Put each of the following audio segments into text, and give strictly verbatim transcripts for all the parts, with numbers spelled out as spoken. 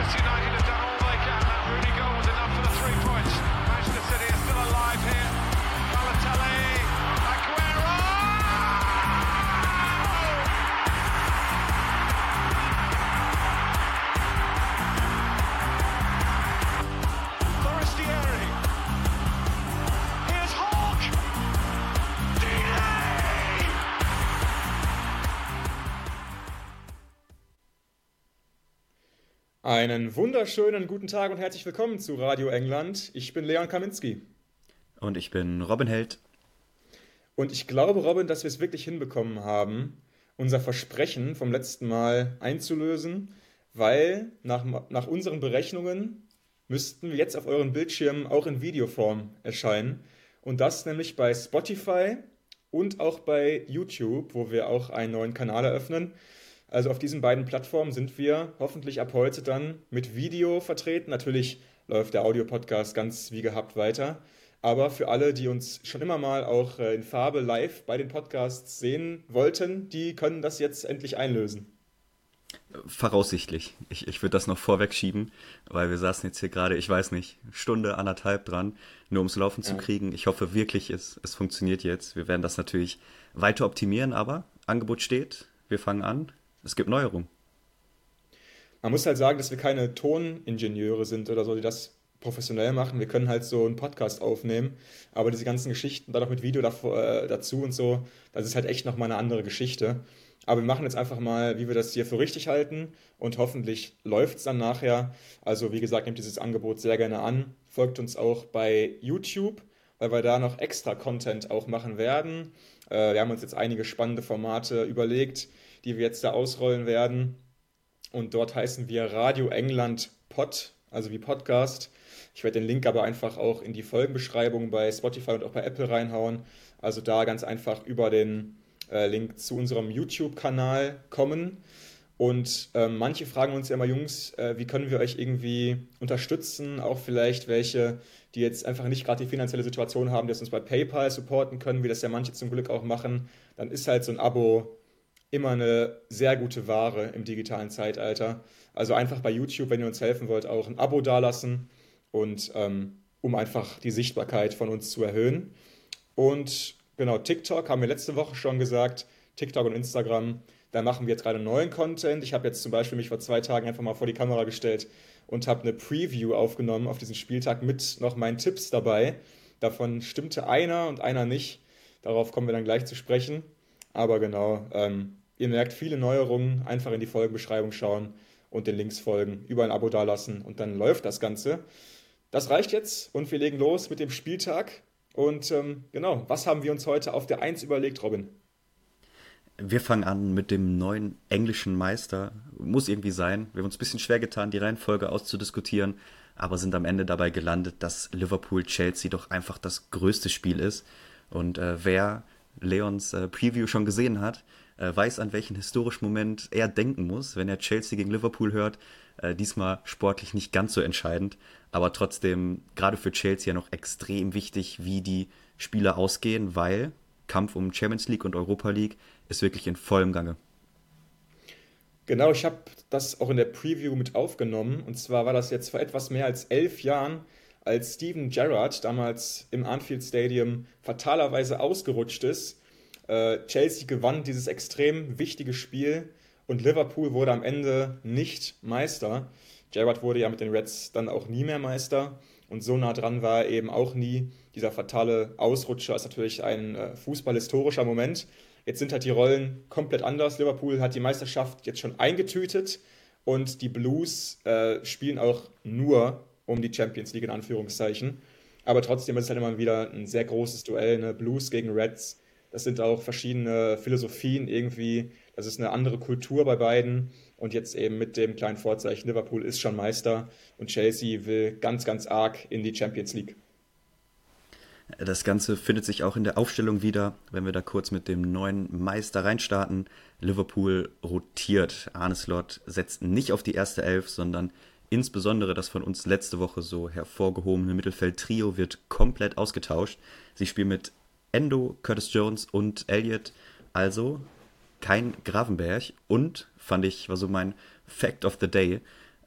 Einen wunderschönen guten Tag und herzlich willkommen zu Radio England. Ich bin Leon Kaminski. Und ich bin Robin Held. Und ich glaube, Robin, dass wir es wirklich hinbekommen haben, unser Versprechen vom letzten Mal einzulösen, weil nach, nach unseren Berechnungen müssten wir jetzt auf euren Bildschirmen auch in Videoform erscheinen. Und das nämlich bei Spotify und auch bei YouTube, wo wir auch einen neuen Kanal eröffnen. Also auf diesen beiden Plattformen sind wir hoffentlich ab heute dann mit Video vertreten. Natürlich läuft der Audio-Podcast ganz wie gehabt weiter. Aber für alle, die uns schon immer mal auch in Farbe live bei den Podcasts sehen wollten, die können das jetzt endlich einlösen. Voraussichtlich. Ich, ich würde das noch vorweg schieben, weil wir saßen jetzt hier gerade, ich weiß nicht, Stunde, anderthalb dran, nur ums Laufen zu Ja. kriegen. Ich hoffe wirklich, es, es funktioniert jetzt. Wir werden das natürlich weiter optimieren, aber Angebot steht. Wir fangen an. Es gibt Neuerungen. Man muss halt sagen, dass wir keine Toningenieure sind oder so, die das professionell machen. Wir können halt so einen Podcast aufnehmen, aber diese ganzen Geschichten, dann auch mit Video davor, äh, dazu und so, das ist halt echt nochmal eine andere Geschichte. Aber wir machen jetzt einfach mal, wie wir das hier für richtig halten und hoffentlich läuft es dann nachher. Also wie gesagt, nehmt dieses Angebot sehr gerne an. Folgt uns auch bei YouTube, weil wir da noch extra Content auch machen werden. Äh, wir haben uns jetzt einige spannende Formate überlegt, die wir jetzt da ausrollen werden. Und dort heißen wir Radio England Pod, also wie Podcast. Ich werde den Link aber einfach auch in die Folgenbeschreibung bei Spotify und auch bei Apple reinhauen. Also da ganz einfach über den äh, Link zu unserem YouTube-Kanal kommen. Und ähm, manche fragen uns ja immer, Jungs, äh, wie können wir euch irgendwie unterstützen? Auch vielleicht welche, die jetzt einfach nicht gerade die finanzielle Situation haben, die uns bei PayPal supporten können, wie das ja manche zum Glück auch machen. Dann ist halt so ein Abo immer eine sehr gute Ware im digitalen Zeitalter. Also einfach bei YouTube, wenn ihr uns helfen wollt, auch ein Abo dalassen und ähm, um einfach die Sichtbarkeit von uns zu erhöhen. Und genau, TikTok haben wir letzte Woche schon gesagt, TikTok und Instagram, da machen wir jetzt gerade neuen Content. Ich habe jetzt zum Beispiel mich vor zwei Tagen einfach mal vor die Kamera gestellt und habe eine Preview aufgenommen auf diesen Spieltag mit noch meinen Tipps dabei. Davon stimmte einer und einer nicht. Darauf kommen wir dann gleich zu sprechen. Aber genau, ähm, ihr merkt viele Neuerungen, einfach in die Folgenbeschreibung schauen und den Links folgen, überall ein Abo dalassen und dann läuft das Ganze. Das reicht jetzt und wir legen los mit dem Spieltag. Und ähm, genau, was haben wir uns heute auf der Eins überlegt, Robin? Wir fangen an mit dem neuen englischen Meister. Muss irgendwie sein. Wir haben uns ein bisschen schwer getan, die Reihenfolge auszudiskutieren, aber sind am Ende dabei gelandet, dass Liverpool-Chelsea doch einfach das größte Spiel ist. Und äh, wer Leons äh, Preview schon gesehen hat, äh, weiß, an welchen historischen Moment er denken muss, wenn er Chelsea gegen Liverpool hört. Äh, diesmal sportlich nicht ganz so entscheidend, aber trotzdem gerade für Chelsea ja noch extrem wichtig, wie die Spiele ausgehen, weil Kampf um Champions League und Europa League ist wirklich in vollem Gange. Genau, ich habe das auch in der Preview mit aufgenommen. Und zwar war das jetzt vor etwas mehr als elf Jahren, als Steven Gerrard damals im Anfield Stadium fatalerweise ausgerutscht ist. Äh, Chelsea gewann dieses extrem wichtige Spiel und Liverpool wurde am Ende nicht Meister. Gerrard wurde ja mit den Reds dann auch nie mehr Meister und so nah dran war er eben auch nie. Dieser fatale Ausrutscher ist natürlich ein äh, fußballhistorischer Moment. Jetzt sind halt die Rollen komplett anders. Liverpool hat die Meisterschaft jetzt schon eingetütet und die Blues äh, spielen auch nur um die Champions League in Anführungszeichen. Aber trotzdem ist es halt immer wieder ein sehr großes Duell, ne? Blues gegen Reds. Das sind auch verschiedene Philosophien irgendwie. Das ist eine andere Kultur bei beiden. Und jetzt eben mit dem kleinen Vorzeichen, Liverpool ist schon Meister und Chelsea will ganz, ganz arg in die Champions League. Das Ganze findet sich auch in der Aufstellung wieder, wenn wir da kurz mit dem neuen Meister reinstarten. Liverpool rotiert. Arne Slot setzt nicht auf die erste Elf, sondern insbesondere das von uns letzte Woche so hervorgehobene Mittelfeld-Trio wird komplett ausgetauscht. Sie spielen mit Endo, Curtis Jones und Elliott, also kein Gravenberch. Und, fand ich, war so mein Fact of the Day,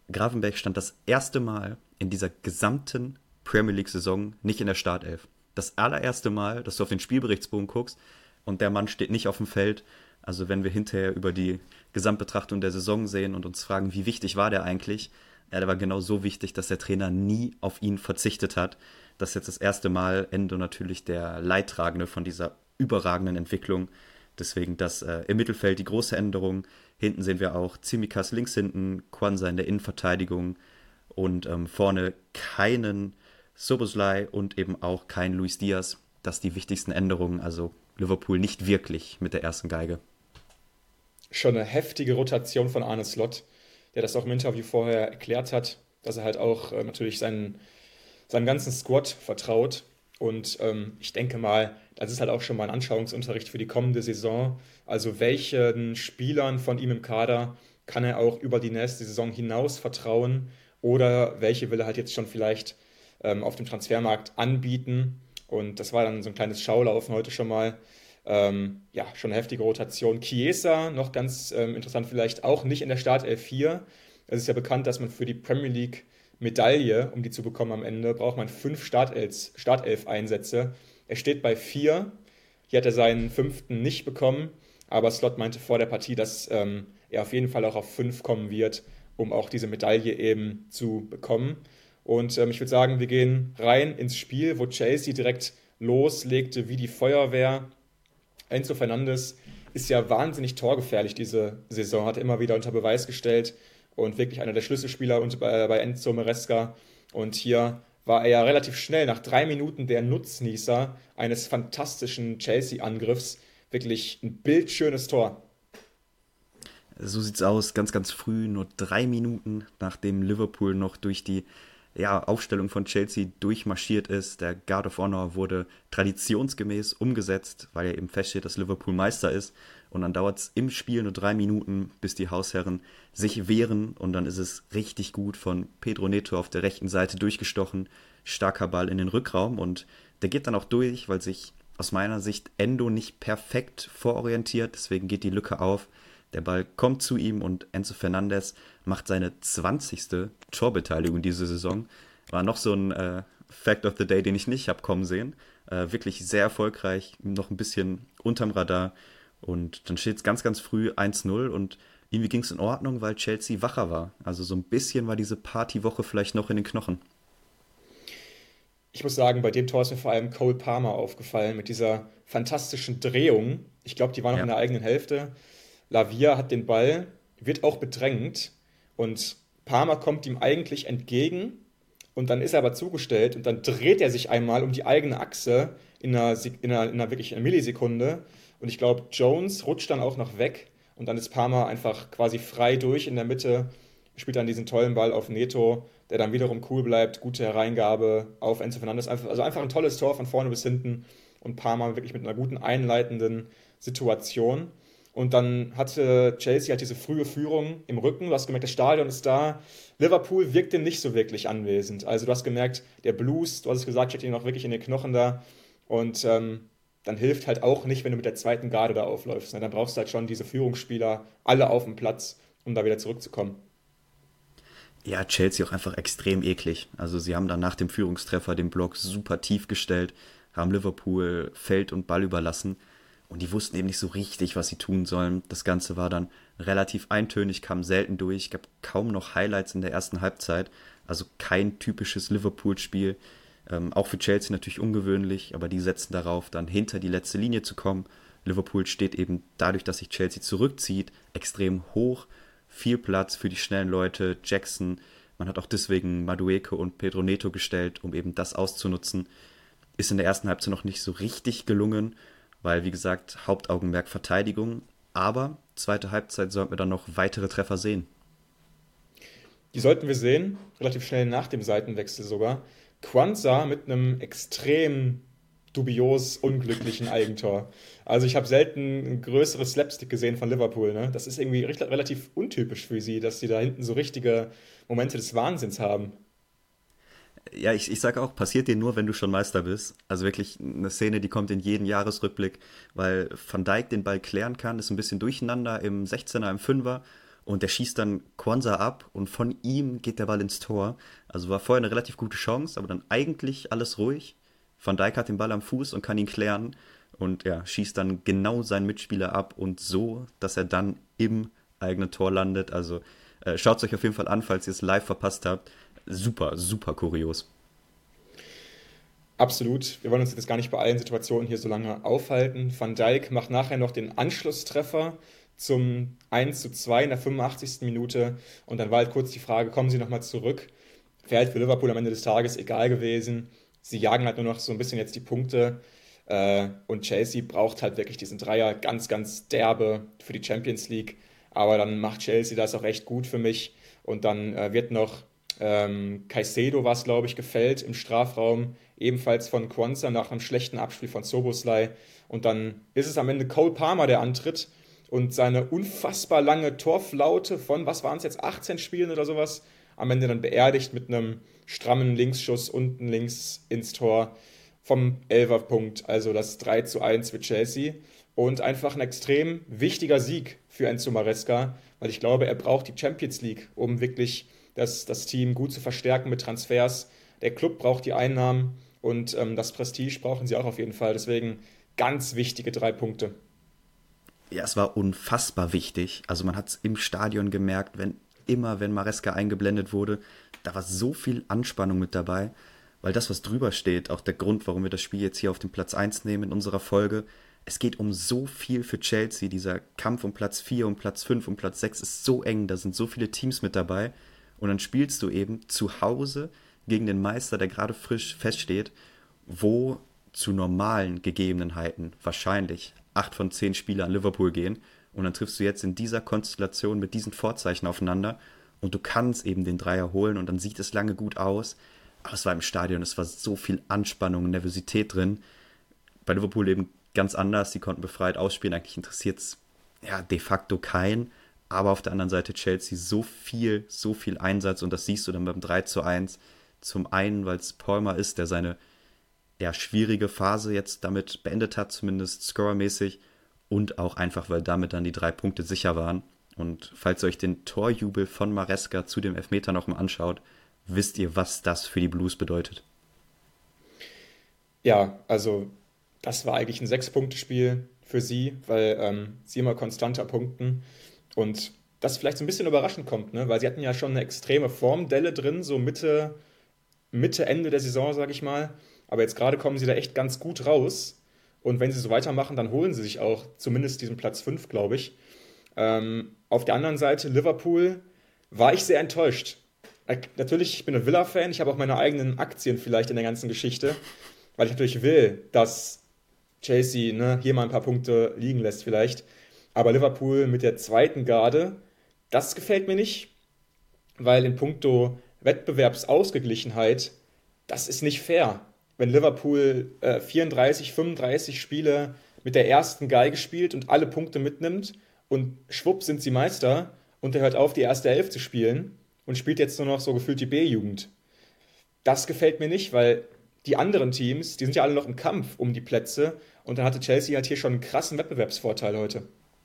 Gravenberch stand das erste Mal in dieser gesamten Premier League-Saison nicht in der Startelf. Das allererste Mal, dass du auf den Spielberichtsbogen guckst und der Mann steht nicht auf dem Feld. Also wenn wir hinterher über die Gesamtbetrachtung der Saison sehen und uns fragen, wie wichtig war der eigentlich? Ja, der war genau so wichtig, dass der Trainer nie auf ihn verzichtet hat. Das ist jetzt das erste Mal Endo natürlich der Leidtragende von dieser überragenden Entwicklung. Deswegen das äh, im Mittelfeld die große Änderung. Hinten sehen wir auch Tsimikas links hinten, Quansah in der Innenverteidigung und ähm, vorne keinen Szoboszlai und eben auch kein Luis Diaz. Das sind die wichtigsten Änderungen. Also Liverpool nicht wirklich mit der ersten Geige. Schon eine heftige Rotation von Arne Slot, der das auch im Interview vorher erklärt hat, dass er halt auch äh, natürlich seinen, seinem ganzen Squad vertraut. Und ähm, ich denke mal, das ist halt auch schon mal ein Anschauungsunterricht für die kommende Saison. Also welchen Spielern von ihm im Kader kann er auch über die nächste Saison hinaus vertrauen oder welche will er halt jetzt schon vielleicht ähm, auf dem Transfermarkt anbieten. Und das war dann so ein kleines Schaulaufen heute schon mal. Ähm, ja, schon eine heftige Rotation. Chiesa, noch ganz ähm, interessant vielleicht, auch nicht in der Startelf vier. Es ist ja bekannt, dass man für die Premier League Medaille, um die zu bekommen am Ende, braucht man fünf Startelf, Startelf-Einsätze. Er steht bei vier. Hier hat er seinen fünften nicht bekommen, aber Slot meinte vor der Partie, dass ähm, er auf jeden Fall auch auf fünf kommen wird, um auch diese Medaille eben zu bekommen. Und ähm, ich würde sagen, wir gehen rein ins Spiel, wo Chelsea direkt loslegte wie die Feuerwehr. Enzo Fernandes ist ja wahnsinnig torgefährlich diese Saison, hat immer wieder unter Beweis gestellt und wirklich einer der Schlüsselspieler bei, bei Enzo Maresca. Und hier war er ja relativ schnell, nach drei Minuten der Nutznießer eines fantastischen Chelsea-Angriffs. Wirklich ein bildschönes Tor. So sieht's aus, ganz, ganz früh, nur drei Minuten, nachdem Liverpool noch durch die ja, Aufstellung von Chelsea durchmarschiert ist. Der Guard of Honor wurde traditionsgemäß umgesetzt, weil ja eben feststeht, dass Liverpool Meister ist. Und dann dauert es im Spiel nur drei Minuten, bis die Hausherren sich wehren. Und dann ist es richtig gut von Pedro Neto auf der rechten Seite durchgestochen. Starker Ball in den Rückraum. Und der geht dann auch durch, weil sich aus meiner Sicht Endo nicht perfekt vororientiert. Deswegen geht die Lücke auf. Der Ball kommt zu ihm und Enzo Fernandes macht seine zwanzigste Torbeteiligung diese Saison. War noch so ein äh, Fact of the Day, den ich nicht habe kommen sehen. Äh, wirklich sehr erfolgreich, noch ein bisschen unterm Radar. Und dann steht es ganz, ganz früh eins null und irgendwie ging es in Ordnung, weil Chelsea wacher war. Also so ein bisschen war diese Partywoche vielleicht noch in den Knochen. Ich muss sagen, bei dem Tor ist mir vor allem Cole Palmer aufgefallen mit dieser fantastischen Drehung. Ich glaube, die war noch Ja. in der eigenen Hälfte. Lavia hat den Ball, wird auch bedrängt und Palmer kommt ihm eigentlich entgegen und dann ist er aber zugestellt und dann dreht er sich einmal um die eigene Achse in einer, Sek- in einer, in einer wirklich einer Millisekunde und ich glaube, Jones rutscht dann auch noch weg und dann ist Palmer einfach quasi frei durch in der Mitte, spielt dann diesen tollen Ball auf Neto, der dann wiederum cool bleibt, gute Hereingabe auf Enzo Fernandes, einfach, also einfach ein tolles Tor von vorne bis hinten und Palmer wirklich mit einer guten einleitenden Situation. Und dann hatte Chelsea halt diese frühe Führung im Rücken. Du hast gemerkt, das Stadion ist da. Liverpool wirkte nicht so wirklich anwesend. Also du hast gemerkt, der Blues, du hast es gesagt, steht ihnen noch wirklich in den Knochen da. Und ähm, dann hilft halt auch nicht, wenn du mit der zweiten Garde da aufläufst. Ne? Dann brauchst du halt schon diese Führungsspieler alle auf dem Platz, um da wieder zurückzukommen. Ja, Chelsea auch einfach extrem eklig. Also sie haben dann nach dem Führungstreffer den Block super tief gestellt, haben Liverpool Feld und Ball überlassen und die wussten eben nicht so richtig, was sie tun sollen. Das Ganze war dann relativ eintönig, kam selten durch, gab kaum noch Highlights in der ersten Halbzeit, also kein typisches Liverpool-Spiel. Ähm, auch für Chelsea natürlich ungewöhnlich, aber die setzen darauf, dann hinter die letzte Linie zu kommen. Liverpool steht eben dadurch, dass sich Chelsea zurückzieht, extrem hoch. Viel Platz für die schnellen Leute, Jackson. Man hat auch deswegen Madueke und Pedro Neto gestellt, um eben das auszunutzen. Ist in der ersten Halbzeit noch nicht so richtig gelungen, weil, wie gesagt, Hauptaugenmerk Verteidigung. Aber zweite Halbzeit sollten wir dann noch weitere Treffer sehen. Die sollten wir sehen, relativ schnell nach dem Seitenwechsel sogar. Quansah mit einem extrem dubios unglücklichen Eigentor. Also ich habe selten ein größeres Slapstick gesehen von Liverpool. Ne? Das ist irgendwie recht- relativ untypisch für sie, dass sie da hinten so richtige Momente des Wahnsinns haben. Ja, ich, ich sage auch, passiert dir nur, wenn du schon Meister bist. Also wirklich eine Szene, die kommt in jeden Jahresrückblick, weil Van Dijk den Ball klären kann, ist ein bisschen durcheinander im sechzehner, im fünfer und der schießt dann Kwanzaa ab und von ihm geht der Ball ins Tor. Also war vorher eine relativ gute Chance, aber dann eigentlich alles ruhig. Van Dijk hat den Ball am Fuß und kann ihn klären und ja, schießt dann genau seinen Mitspieler ab und so, dass er dann im eigenen Tor landet. Also äh, schaut es euch auf jeden Fall an, falls ihr es live verpasst habt. Super, super kurios. Absolut. Wir wollen uns jetzt gar nicht bei allen Situationen hier so lange aufhalten. Van Dijk macht nachher noch den Anschlusstreffer zum eins zu zwei in der fünfundachtzigsten Minute. Und dann war halt kurz die Frage, kommen sie nochmal zurück? Wäre halt für Liverpool am Ende des Tages egal gewesen. Sie jagen halt nur noch so ein bisschen jetzt die Punkte. Äh, Und Chelsea braucht halt wirklich diesen Dreier ganz, ganz derbe für die Champions League. Aber dann macht Chelsea das auch echt gut für mich. Und dann äh, wird noch ähm, Caicedo, war es glaube ich, gefällt im Strafraum. Ebenfalls von Quansah nach einem schlechten Abspiel von Szoboszlai. Und dann ist es am Ende Cole Palmer, der antritt und seine unfassbar lange Torflaute von, was waren es jetzt, achtzehn Spielen oder sowas, am Ende dann beerdigt mit einem strammen Linksschuss unten links ins Tor vom Elferpunkt. Also das drei zu eins für Chelsea. Und einfach ein extrem wichtiger Sieg für Enzo Maresca, weil ich glaube, er braucht die Champions League, um wirklich das, das Team gut zu verstärken mit Transfers. Der Club braucht die Einnahmen und ähm, das Prestige brauchen sie auch auf jeden Fall. Deswegen ganz wichtige drei Punkte. Ja, es war unfassbar wichtig. Also man hat es im Stadion gemerkt, wenn immer, wenn Maresca eingeblendet wurde, da war so viel Anspannung mit dabei, weil das, was drüber steht, auch der Grund, warum wir das Spiel jetzt hier auf den Platz eins nehmen in unserer Folge, es geht um so viel für Chelsea. Dieser Kampf um Platz vier, um Platz fünf, um Platz sechs ist so eng, da sind so viele Teams mit dabei und dann spielst du eben zu Hause gegen den Meister, der gerade frisch feststeht, wo zu normalen Gegebenheiten wahrscheinlich acht von zehn Spieler an Liverpool gehen und dann triffst du jetzt in dieser Konstellation mit diesen Vorzeichen aufeinander und du kannst eben den Dreier holen und dann sieht es lange gut aus, aber es war im Stadion, es war so viel Anspannung und Nervosität drin. Bei Liverpool eben ganz anders, die konnten befreit ausspielen, eigentlich interessiert es ja, de facto keinen, aber auf der anderen Seite Chelsea so viel, so viel Einsatz und das siehst du dann beim drei zu eins. Zum einen, weil es Palmer ist, der seine ja, schwierige Phase jetzt damit beendet hat, zumindest scorermäßig, und auch einfach, weil damit dann die drei Punkte sicher waren. Und falls ihr euch den Torjubel von Maresca zu dem Elfmeter noch mal anschaut, wisst ihr, was das für die Blues bedeutet. Ja, also das war eigentlich ein Sechs-Punkte-Spiel für sie, weil ähm, sie immer konstanter punkten und das vielleicht so ein bisschen überraschend kommt, ne? Weil sie hatten ja schon eine extreme Formdelle drin, so Mitte, Mitte, Ende der Saison, sage ich mal. Aber jetzt gerade kommen sie da echt ganz gut raus. Und wenn sie so weitermachen, dann holen sie sich auch zumindest diesen Platz fünf, glaube ich. Ähm, auf der anderen Seite, Liverpool, war ich sehr enttäuscht. Äh, Natürlich, ich bin ein Villa-Fan, ich habe auch meine eigenen Aktien vielleicht in der ganzen Geschichte, weil ich natürlich will, dass Chelsea ne, hier mal ein paar Punkte liegen lässt vielleicht. Aber Liverpool mit der zweiten Garde, das gefällt mir nicht, weil in puncto Wettbewerbsausgeglichenheit, das ist nicht fair. Wenn Liverpool äh, vierunddreißig, fünfunddreißig Spiele mit der ersten Geige spielt und alle Punkte mitnimmt und schwupp sind sie Meister und er hört auf, die erste Elf zu spielen und spielt jetzt nur noch so gefühlt die B-Jugend. Das gefällt mir nicht, weil die anderen Teams, die sind ja alle noch im Kampf um die Plätze und dann hatte Chelsea halt hier schon einen krassen Wettbewerbsvorteil heute.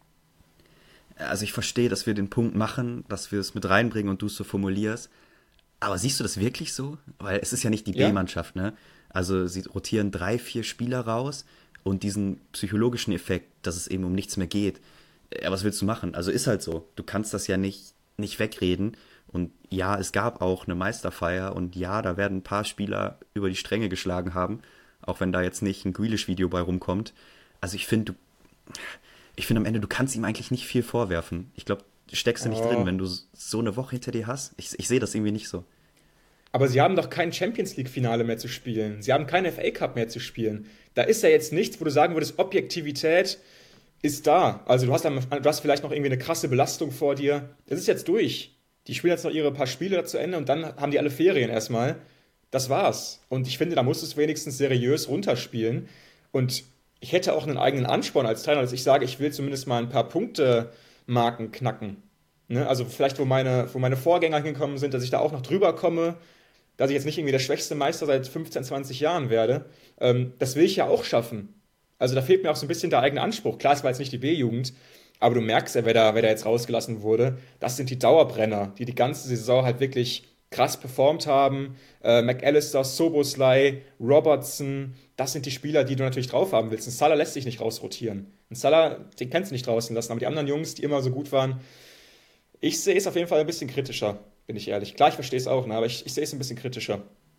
Also ich verstehe, dass wir den Punkt machen, dass wir es mit reinbringen und du es so formulierst. Aber siehst du das wirklich so? Weil es ist ja nicht die Ja? B-Mannschaft, ne? Also sie rotieren drei, vier Spieler raus und diesen psychologischen Effekt, dass es eben um nichts mehr geht. Ja, was willst du machen? Also ist halt so. Du kannst das ja nicht, nicht wegreden. Und ja, es gab auch eine Meisterfeier und ja, da werden ein paar Spieler über die Stränge geschlagen haben, auch wenn da jetzt nicht ein Grealish-Video bei rumkommt. Also ich finde, du, ich finde am Ende, du kannst ihm eigentlich nicht viel vorwerfen. Ich glaube, steckst du nicht drin, Oh. wenn du so eine Woche hinter dir hast. Ich, ich sehe das irgendwie nicht so. Aber sie haben doch kein Champions League-Finale mehr zu spielen. Sie haben keinen F A Cup mehr zu spielen. Da ist ja jetzt nichts, wo du sagen würdest, Objektivität ist da. Also du hast, dann, du hast vielleicht noch irgendwie eine krasse Belastung vor dir. Das ist jetzt durch. Die spielen jetzt noch ihre paar Spiele zu Ende und dann haben die alle Ferien erstmal. Das war's. Und ich finde, da musst du es wenigstens seriös runterspielen. Und ich hätte auch einen eigenen Ansporn als Trainer, dass ich sage, ich will zumindest mal ein paar Punkte-Marken knacken. Ne? Also vielleicht, wo meine, wo meine Vorgänger hingekommen sind, dass ich da auch noch drüber komme, dass ich jetzt nicht irgendwie der schwächste Meister seit fünfzehn, zwanzig Jahren werde. Ähm, das will ich ja auch schaffen. Also da fehlt mir auch so ein bisschen der eigene Anspruch. Klar, es war jetzt nicht die B-Jugend, aber du merkst ja, wer da, wer da jetzt rausgelassen wurde. Das sind die Dauerbrenner, die die ganze Saison halt wirklich krass performt haben. Äh, McAllister, Soboslai, Robertson, das sind die Spieler, die du natürlich drauf haben willst. Ein Salah lässt sich nicht rausrotieren. Ein Salah, den kannst du nicht draußen lassen, aber die anderen Jungs, die immer so gut waren, ich sehe es auf jeden Fall ein bisschen kritischer, bin ich ehrlich. Klar, ich verstehe es auch, ne, aber ich, ich sehe es ein bisschen kritischer.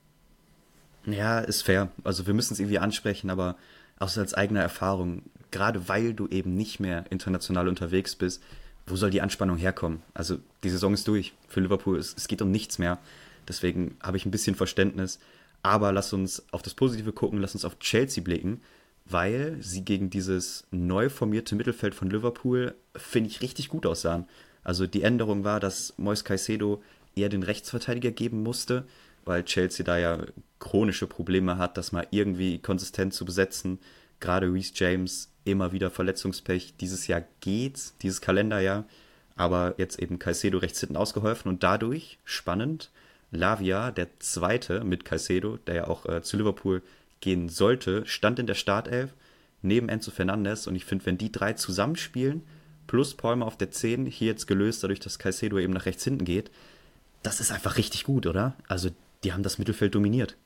Ja, ist fair. Also wir müssen es irgendwie ansprechen, aber auch so als eigene Erfahrung, gerade weil du eben nicht mehr international unterwegs bist, wo soll die Anspannung herkommen? Also die Saison ist durch für Liverpool, es, es geht um nichts mehr. Deswegen habe ich ein bisschen Verständnis. Aber lass uns auf das Positive gucken, lass uns auf Chelsea blicken, weil sie gegen dieses neu formierte Mittelfeld von Liverpool, finde ich, richtig gut aussahen. Also die Änderung war, dass Moise Caicedo eher den Rechtsverteidiger geben musste, weil Chelsea da ja chronische Probleme hat, das mal irgendwie konsistent zu besetzen. Gerade Reece James immer wieder Verletzungspech. Dieses Jahr geht's, dieses Kalenderjahr, aber jetzt eben Caicedo rechts hinten ausgeholfen und dadurch, spannend, Lavia, der Zweite mit Caicedo, der ja auch äh, zu Liverpool gehen sollte, stand in der Startelf neben Enzo Fernandes und ich finde, wenn die drei zusammenspielen, plus Palmer auf der zehn, hier jetzt gelöst, dadurch, dass Caicedo eben nach rechts hinten geht, das ist einfach richtig gut, oder? Also die haben das Mittelfeld dominiert.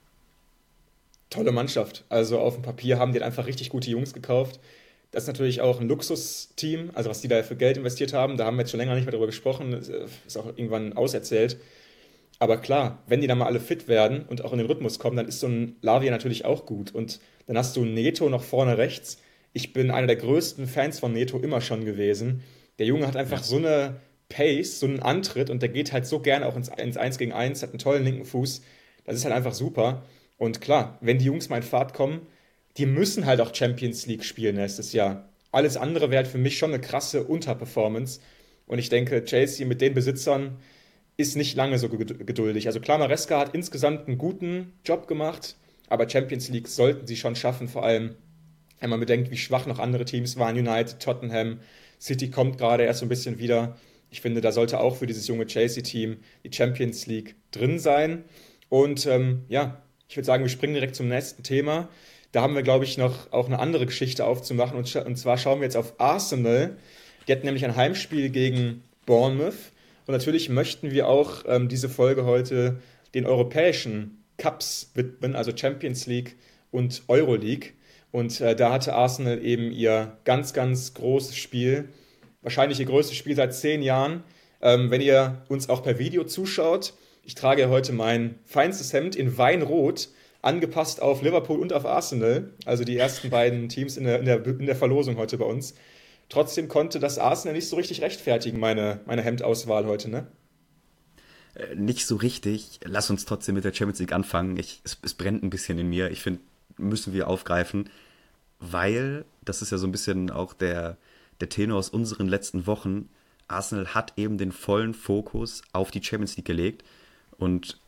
Tolle Mannschaft. Also auf dem Papier haben die einfach richtig gute Jungs gekauft. Das ist natürlich auch ein Luxusteam, also was die da für Geld investiert haben, da haben wir jetzt schon länger nicht mehr drüber gesprochen, das ist auch irgendwann auserzählt. Aber klar, wenn die dann mal alle fit werden und auch in den Rhythmus kommen, dann ist so ein Lavia natürlich auch gut. Und dann hast du Neto noch vorne rechts. Ich bin einer der größten Fans von Neto immer schon gewesen. Der Junge hat einfach Ja. so eine Pace, so einen Antritt und der geht halt so gerne auch ins, ins eins gegen eins, hat einen tollen linken Fuß. Das ist halt einfach super. Und klar, wenn die Jungs mal in Fahrt kommen, die müssen halt auch Champions League spielen nächstes Jahr. Alles andere wäre halt für mich schon eine krasse Unterperformance. Und ich denke, Chelsea mit den Besitzern ist nicht lange so geduldig. Also klar, Maresca hat insgesamt einen guten Job gemacht, aber Champions League sollten sie schon schaffen, vor allem wenn man bedenkt, wie schwach noch andere Teams waren, United, Tottenham, City kommt gerade erst so ein bisschen wieder. Ich finde, da sollte auch für dieses junge Chelsea-Team die Champions League drin sein. Und ähm, ja, ich würde sagen, wir springen direkt zum nächsten Thema. Da haben wir, glaube ich, noch auch eine andere Geschichte aufzumachen. Und, scha- und zwar schauen wir jetzt auf Arsenal. Die hatten nämlich ein Heimspiel gegen Bournemouth. Und natürlich möchten wir auch ähm, diese Folge heute den europäischen Cups widmen, also Champions League und Euroleague. Und äh, da hatte Arsenal eben ihr ganz, ganz großes Spiel, wahrscheinlich ihr größtes Spiel seit zehn Jahren. Ähm, wenn ihr uns auch per Video zuschaut, ich trage ja heute mein feinstes Hemd in Weinrot, angepasst auf Liverpool und auf Arsenal, also die ersten beiden Teams in der, in der, in der Verlosung heute bei uns. Trotzdem konnte das Arsenal nicht so richtig rechtfertigen, meine, meine Hemdauswahl heute, ne? Äh, nicht so richtig. Lass uns trotzdem mit der Champions League anfangen. Ich, es, es brennt ein bisschen in mir. Ich finde, müssen wir aufgreifen, weil das ist ja so ein bisschen auch der, der Tenor aus unseren letzten Wochen. Arsenal hat eben den vollen Fokus auf die Champions League gelegt und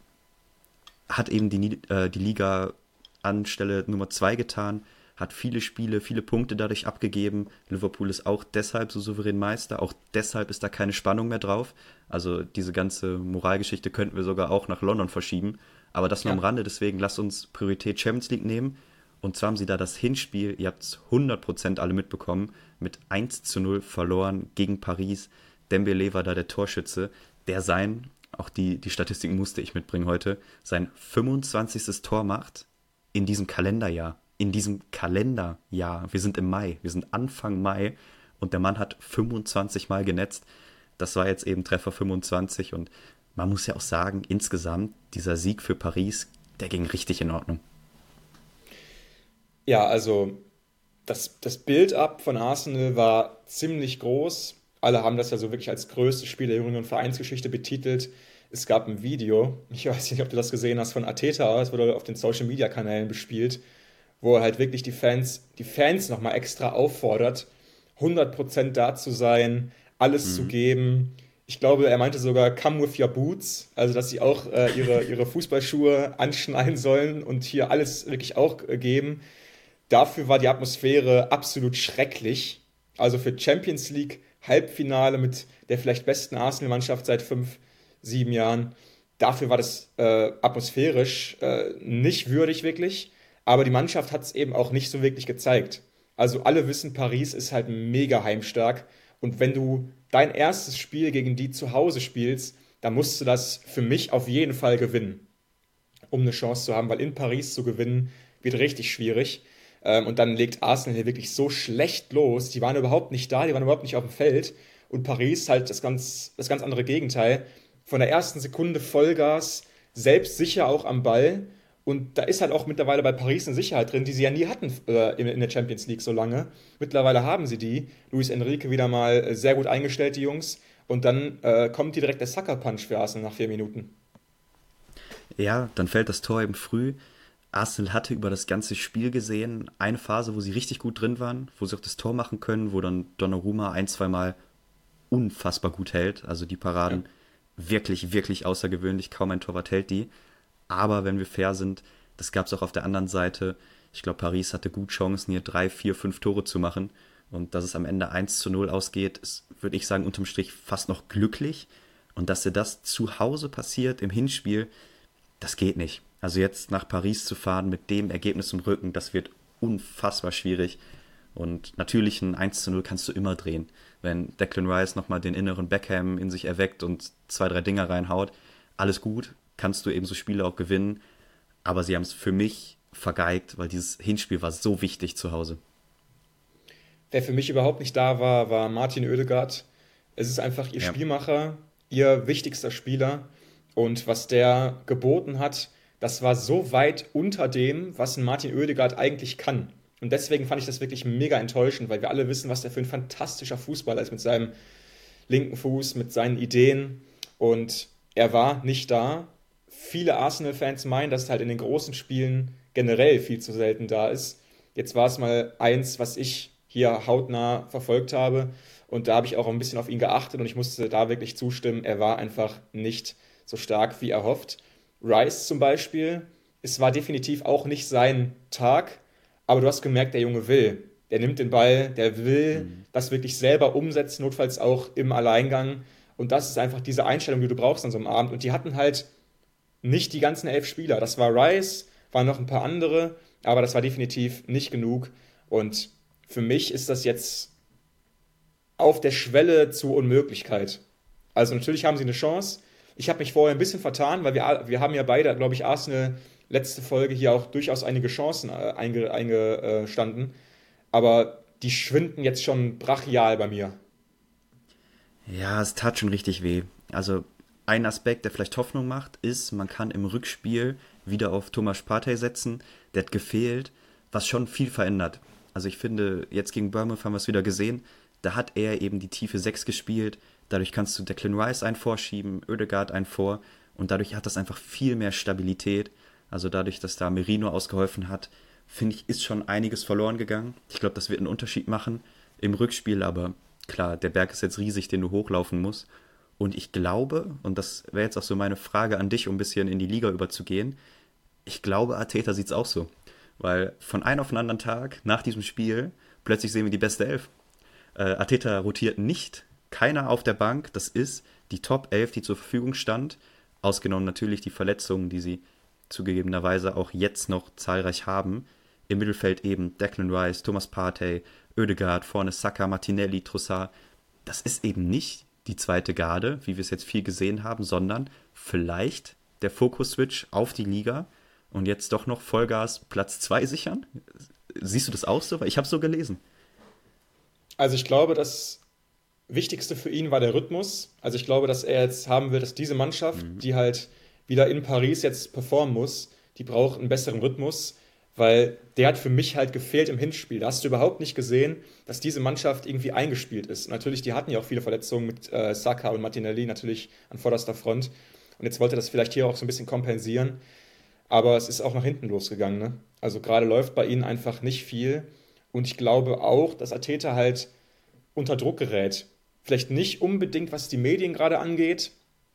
hat eben die, Ni- äh, die Liga an Stelle Nummer zwei getan, hat viele Spiele, viele Punkte dadurch abgegeben. Liverpool ist auch deshalb so souverän Meister, auch deshalb ist da keine Spannung mehr drauf. Also diese ganze Moralgeschichte könnten wir sogar auch nach London verschieben. Aber das nur am Ja. Rande, deswegen lasst uns Priorität Champions League nehmen. Und zwar haben sie da das Hinspiel, ihr habt es hundert Prozent alle mitbekommen, mit eins zu null verloren gegen Paris. Dembélé war da der Torschütze, der sein, auch die, die Statistiken musste ich mitbringen heute, sein fünfundzwanzigstes Tor macht in diesem Kalenderjahr. In diesem Kalenderjahr. Wir sind im Mai, wir sind Anfang Mai und der Mann hat fünfundzwanzig Mal genetzt. Das war jetzt eben Treffer fünfundzwanzig und man muss ja auch sagen, insgesamt dieser Sieg für Paris, der ging richtig in Ordnung. Ja, also das, das Build-up von Arsenal war ziemlich groß. Alle haben das ja so wirklich als größtes Spiel der jüngeren Vereinsgeschichte betitelt. Es gab ein Video, ich weiß nicht, ob du das gesehen hast, von Arteta, es wurde auf den Social-Media-Kanälen bespielt, wo er halt wirklich die Fans, die Fans nochmal extra auffordert, hundert Prozent da zu sein, alles zu Mhm. geben. Ich glaube, er meinte sogar, come with your boots, also dass sie auch äh, ihre, ihre Fußballschuhe anschnallen sollen und hier alles wirklich auch äh, geben. Dafür war die Atmosphäre absolut schrecklich. Also für Champions League Halbfinale mit der vielleicht besten Arsenal-Mannschaft seit fünf, sieben Jahren. Dafür war das äh, atmosphärisch äh, nicht würdig wirklich. Aber die Mannschaft hat es eben auch nicht so wirklich gezeigt. Also alle wissen, Paris ist halt mega heimstark. Und wenn du dein erstes Spiel gegen die zu Hause spielst, dann musst du das für mich auf jeden Fall gewinnen, um eine Chance zu haben, weil in Paris zu gewinnen wird richtig schwierig. Ähm, und dann legt Arsenal hier wirklich so schlecht los. Die waren überhaupt nicht da, die waren überhaupt nicht auf dem Feld. Und Paris halt das ganz, das ganz andere Gegenteil. Von der ersten Sekunde Vollgas, selbstsicher auch am Ball. Und da ist halt auch mittlerweile bei Paris eine Sicherheit drin, die sie ja nie hatten äh, in, in der Champions League so lange. Mittlerweile haben sie die. Luis Enrique wieder mal äh, sehr gut eingestellt, die Jungs. Und dann äh, kommt hier direkt der Sucker-Punch für Arsenal nach vier Minuten. Ja, dann fällt das Tor eben früh. Arsenal hatte über das ganze Spiel gesehen eine Phase, wo sie richtig gut drin waren, wo sie auch das Tor machen können, wo dann Donnarumma ein, zweimal unfassbar gut hält. Also die Ja. Paraden wirklich, wirklich außergewöhnlich. Kaum ein Torwart hält die. Aber wenn wir fair sind, das gab es auch auf der anderen Seite. Ich glaube, Paris hatte gut Chancen, hier drei, vier, fünf Tore zu machen. Und dass es am Ende eins zu null ausgeht, ist, würde ich sagen, unterm Strich fast noch glücklich. Und dass dir das zu Hause passiert im Hinspiel, das geht nicht. Also jetzt nach Paris zu fahren mit dem Ergebnis im Rücken, das wird unfassbar schwierig. Und natürlich ein eins zu null kannst du immer drehen. Wenn Declan Rice nochmal den inneren Beckham in sich erweckt und zwei, drei Dinger reinhaut, alles gut, kannst du eben so Spiele auch gewinnen. Aber sie haben es für mich vergeigt, weil dieses Hinspiel war so wichtig zu Hause. Wer für mich überhaupt nicht da war, war Martin Oedegaard. Es ist einfach ihr Ja. Spielmacher, ihr wichtigster Spieler. Und was der geboten hat, das war so weit unter dem, was ein Martin Oedegaard eigentlich kann. Und deswegen fand ich das wirklich mega enttäuschend, weil wir alle wissen, was der für ein fantastischer Fußballer ist mit seinem linken Fuß, mit seinen Ideen. Und er war nicht da. Viele Arsenal-Fans meinen, dass es halt in den großen Spielen generell viel zu selten da ist. Jetzt war es mal eins, was ich hier hautnah verfolgt habe. Und da habe ich auch ein bisschen auf ihn geachtet und ich musste da wirklich zustimmen. Er war einfach nicht so stark, wie erhofft. Rice zum Beispiel, es war definitiv auch nicht sein Tag, aber du hast gemerkt, der Junge will. Der nimmt den Ball, der will Mhm. das wirklich selber umsetzen, notfalls auch im Alleingang. Und das ist einfach diese Einstellung, die du brauchst an so einem Abend. Und die hatten halt nicht die ganzen elf Spieler. Das war Rice, waren noch ein paar andere, aber das war definitiv nicht genug. Und für mich ist das jetzt auf der Schwelle zur Unmöglichkeit. Also natürlich haben sie eine Chance. Ich habe mich vorher ein bisschen vertan, weil wir, wir haben ja beide, glaube ich, Arsenal letzte Folge hier auch durchaus einige Chancen äh, einge, eingestanden. Aber die schwinden jetzt schon brachial bei mir. Ja, es tat schon richtig weh. Also ein Aspekt, der vielleicht Hoffnung macht, ist, man kann im Rückspiel wieder auf Thomas Partey setzen. Der hat gefehlt, was schon viel verändert. Also ich finde, jetzt gegen Bournemouth haben wir es wieder gesehen. Da hat er eben die tiefe sechs gespielt. Dadurch kannst du Declan Rice einen vorschieben, Oedegaard einen vor. Und dadurch hat das einfach viel mehr Stabilität. Also dadurch, dass da Merino ausgeholfen hat, finde ich, ist schon einiges verloren gegangen. Ich glaube, das wird einen Unterschied machen im Rückspiel, aber klar, der Berg ist jetzt riesig, den du hochlaufen musst. Und ich glaube, und das wäre jetzt auch so meine Frage an dich, um ein bisschen in die Liga überzugehen, ich glaube, Arteta sieht es auch so. Weil von einem auf den anderen Tag, nach diesem Spiel, plötzlich sehen wir die beste Elf. Äh, Arteta rotiert nicht, keiner auf der Bank, das ist die Top elf, die zur Verfügung stand, ausgenommen natürlich die Verletzungen, die sie zugegebenerweise auch jetzt noch zahlreich haben. Im Mittelfeld eben Declan Rice, Thomas Partey, Oedegaard, vorne Saka, Martinelli, Trossard. Das ist eben nicht die zweite Garde, wie wir es jetzt viel gesehen haben, sondern vielleicht der Fokus-Switch auf die Liga und jetzt doch noch Vollgas Platz zwei sichern. Siehst du das auch so? Weil ich habe es so gelesen. Also ich glaube, das Wichtigste für ihn war der Rhythmus. Also ich glaube, dass er jetzt haben will, dass diese Mannschaft, Mhm. die halt wieder in Paris jetzt performen muss, die braucht einen besseren Rhythmus, weil der hat für mich halt gefehlt im Hinspiel. Da hast du überhaupt nicht gesehen, dass diese Mannschaft irgendwie eingespielt ist. Natürlich, die hatten ja auch viele Verletzungen mit äh, Saka und Martinelli natürlich an vorderster Front. Und jetzt wollte er das vielleicht hier auch so ein bisschen kompensieren. Aber es ist auch nach hinten losgegangen, ne? Also gerade läuft bei ihnen einfach nicht viel. Und ich glaube auch, dass Arteta halt unter Druck gerät. Vielleicht nicht unbedingt, was die Medien gerade angeht,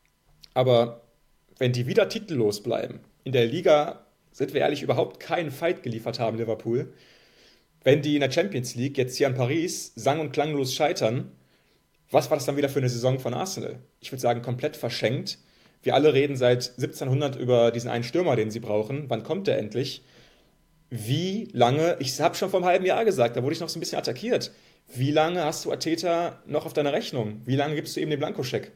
aber wenn die wieder titellos bleiben, in der Liga, sind wir ehrlich, überhaupt keinen Fight geliefert haben, Liverpool. Wenn die in der Champions League jetzt hier an Paris sang- und klanglos scheitern, was war das dann wieder für eine Saison von Arsenal? Ich würde sagen, komplett verschenkt. Wir alle reden seit siebzehnhundert über diesen einen Stürmer, den sie brauchen. Wann kommt der endlich? Wie lange, ich habe schon vor einem halben Jahr gesagt, da wurde ich noch so ein bisschen attackiert. Wie lange hast du Arteta noch auf deiner Rechnung? Wie lange gibst du ihm den Blankoscheck?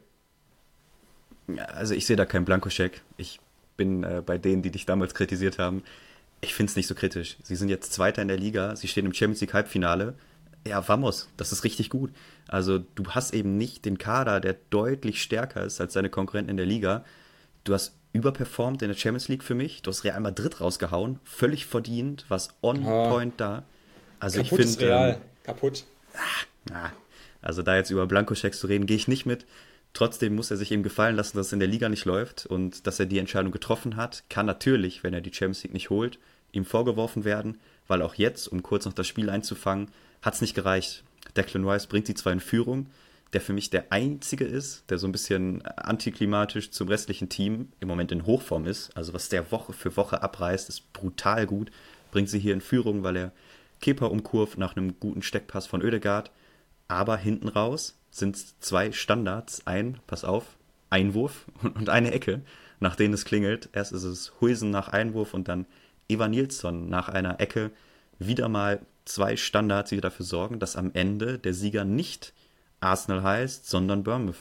Ja, also ich sehe da keinen Blankoscheck. Ich bin äh, bei denen, die dich damals kritisiert haben. Ich finde es nicht so kritisch. Sie sind jetzt Zweiter in der Liga, sie stehen im Champions League Halbfinale. Ja, vamos, das ist richtig gut. Also du hast eben nicht den Kader, der deutlich stärker ist als deine Konkurrenten in der Liga. Du hast überperformt in der Champions League für mich. Du hast Real Madrid rausgehauen, völlig verdient, was on Ah, point da. Also ich kaputtes finde, ähm, Real. Kaputt. na, also da jetzt über Blankoschecks zu reden, gehe ich nicht mit. Trotzdem muss er sich eben gefallen lassen, dass es in der Liga nicht läuft und dass er die Entscheidung getroffen hat. Kann natürlich, wenn er die Champions League nicht holt, ihm vorgeworfen werden, weil auch jetzt, um kurz noch das Spiel einzufangen, hat es nicht gereicht. Declan Rice bringt sie zwar in Führung, der für mich der Einzige ist, der so ein bisschen antiklimatisch zum restlichen Team im Moment in Hochform ist. Also was der Woche für Woche abreißt, ist brutal gut. Bringt sie hier in Führung, weil er Kepa umkurvt nach einem guten Steckpass von Ødegaard. Aber hinten raus sind zwei Standards, ein, pass auf, Einwurf und eine Ecke, nach denen es klingelt. Erst ist es Huijsen nach Einwurf und dann Evan Nilsson nach einer Ecke. Wieder mal zwei Standards, die dafür sorgen, dass am Ende der Sieger nicht Arsenal heißt, sondern Bournemouth.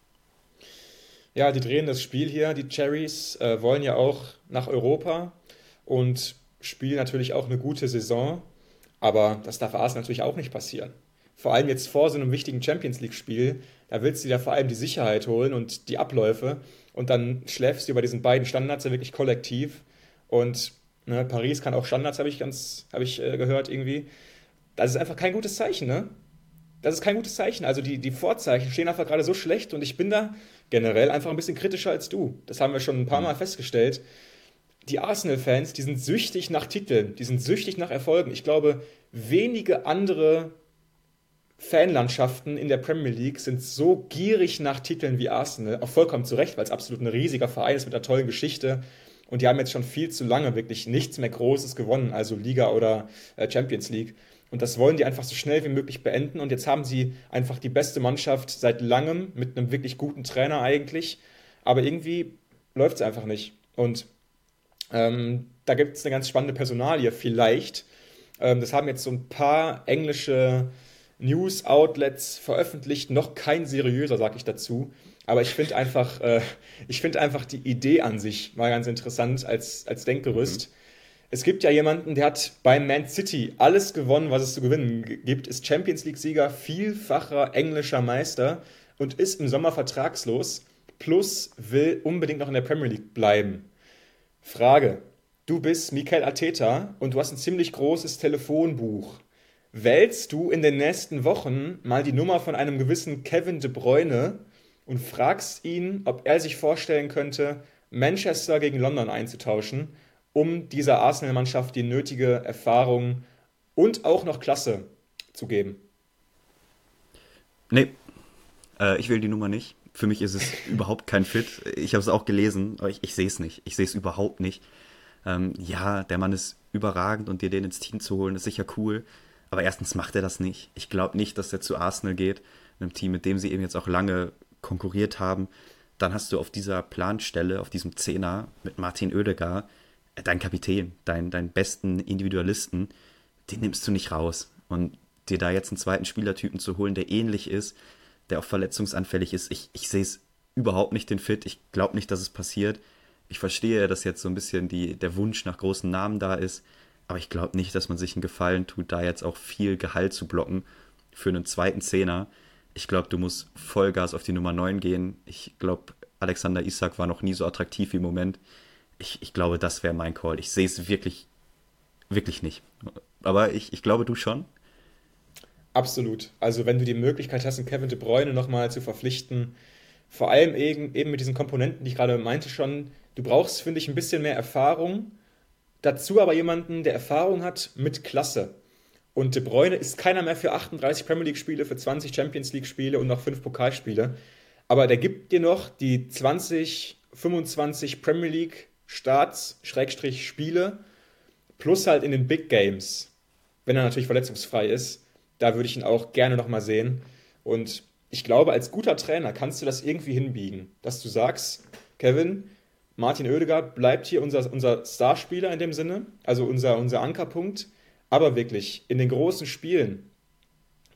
Ja, die drehen das Spiel hier. Die Cherries äh, wollen ja auch nach Europa und spielen natürlich auch eine gute Saison. Aber das darf Arsenal natürlich auch nicht passieren. Vor allem jetzt vor so einem wichtigen Champions League-Spiel, da willst du dir vor allem die Sicherheit holen und die Abläufe. Und dann schläfst du über diesen beiden Standards ja wirklich kollektiv. Und ne, Paris kann auch Standards, habe ich ganz, habe ich äh, gehört irgendwie. Das ist einfach kein gutes Zeichen, ne? Das ist kein gutes Zeichen. Also die, die Vorzeichen stehen einfach gerade so schlecht und ich bin da generell einfach ein bisschen kritischer als du. Das haben wir schon ein paar Mal festgestellt. Die Arsenal-Fans, die sind süchtig nach Titeln, die sind süchtig nach Erfolgen. Ich glaube, wenige andere Fanlandschaften in der Premier League sind so gierig nach Titeln wie Arsenal. Auch vollkommen zu Recht, weil es absolut ein riesiger Verein ist mit einer tollen Geschichte. Und die haben jetzt schon viel zu lange wirklich nichts mehr Großes gewonnen, also Liga oder äh, Champions League. Und das wollen die einfach so schnell wie möglich beenden. Und jetzt haben sie einfach die beste Mannschaft seit langem mit einem wirklich guten Trainer eigentlich. Aber irgendwie läuft es einfach nicht. Und ähm, da gibt es eine ganz spannende Personalie, vielleicht. Ähm, das haben jetzt so ein paar englische News-Outlets veröffentlicht, noch kein seriöser, sage ich dazu. Aber ich finde einfach, äh, ich finde einfach die Idee an sich mal ganz interessant als, als Mhm. Denkgerüst. Es gibt ja jemanden, der hat bei Man City alles gewonnen, was es zu gewinnen g- gibt, ist Champions League-Sieger, vielfacher englischer Meister und ist im Sommer vertragslos, plus will unbedingt noch in der Premier League bleiben. Frage. Du bist Mikel Arteta und du hast ein ziemlich großes Telefonbuch. Wählst du in den nächsten Wochen mal die Nummer von einem gewissen Kevin De Bruyne und fragst ihn, ob er sich vorstellen könnte, Manchester gegen London einzutauschen, um dieser Arsenal-Mannschaft die nötige Erfahrung und auch noch Klasse zu geben? Nee, äh, ich will die Nummer nicht. Für mich ist es überhaupt kein Fit. Ich habe es auch gelesen, aber ich, ich sehe es nicht. Ich sehe es überhaupt nicht. Ähm, ja, der Mann ist überragend und dir den ins Team zu holen, ist sicher cool. Aber erstens macht er das nicht. Ich glaube nicht, dass er zu Arsenal geht, einem Team, mit dem sie eben jetzt auch lange konkurriert haben. Dann hast du auf dieser Planstelle, auf diesem Zehner mit Martin Oedegaard, äh, deinen Kapitän, deinen, deinen besten Individualisten, den nimmst du nicht raus. Und dir da jetzt einen zweiten Spielertypen zu holen, der ähnlich ist, der auch verletzungsanfällig ist, ich, ich sehe es überhaupt nicht den Fit. Ich glaube nicht, dass es passiert. Ich verstehe, dass jetzt so ein bisschen die, der Wunsch nach großen Namen da ist, aber ich glaube nicht, dass man sich einen Gefallen tut, da jetzt auch viel Gehalt zu blocken für einen zweiten Zehner. Ich glaube, du musst Vollgas auf die Nummer neun gehen. Ich glaube, Alexander Isak war noch nie so attraktiv wie im Moment. Ich, ich glaube, das wäre mein Call. Ich sehe es wirklich, wirklich nicht. Aber ich, ich glaube, du schon. Absolut. Also wenn du die Möglichkeit hast, einen Kevin De Bruyne nochmal zu verpflichten, vor allem eben, eben mit diesen Komponenten, die ich gerade meinte schon, du brauchst, finde ich, ein bisschen mehr Erfahrung. Dazu aber jemanden, der Erfahrung hat mit Klasse. Und De Bruyne ist keiner mehr für achtunddreißig Premier League-Spiele, für zwanzig Champions League-Spiele und noch fünf Pokalspiele. Aber der gibt dir noch die zwanzig, fünfundzwanzig Premier League Starts, Schrägstrich Spiele, plus halt in den Big Games, wenn er natürlich verletzungsfrei ist. Da würde ich ihn auch gerne nochmal sehen. Und ich glaube, als guter Trainer kannst du das irgendwie hinbiegen, dass du sagst, Kevin, Martin Oedegaard bleibt hier unser, unser Starspieler in dem Sinne, also unser, unser Ankerpunkt. Aber wirklich, in den großen Spielen,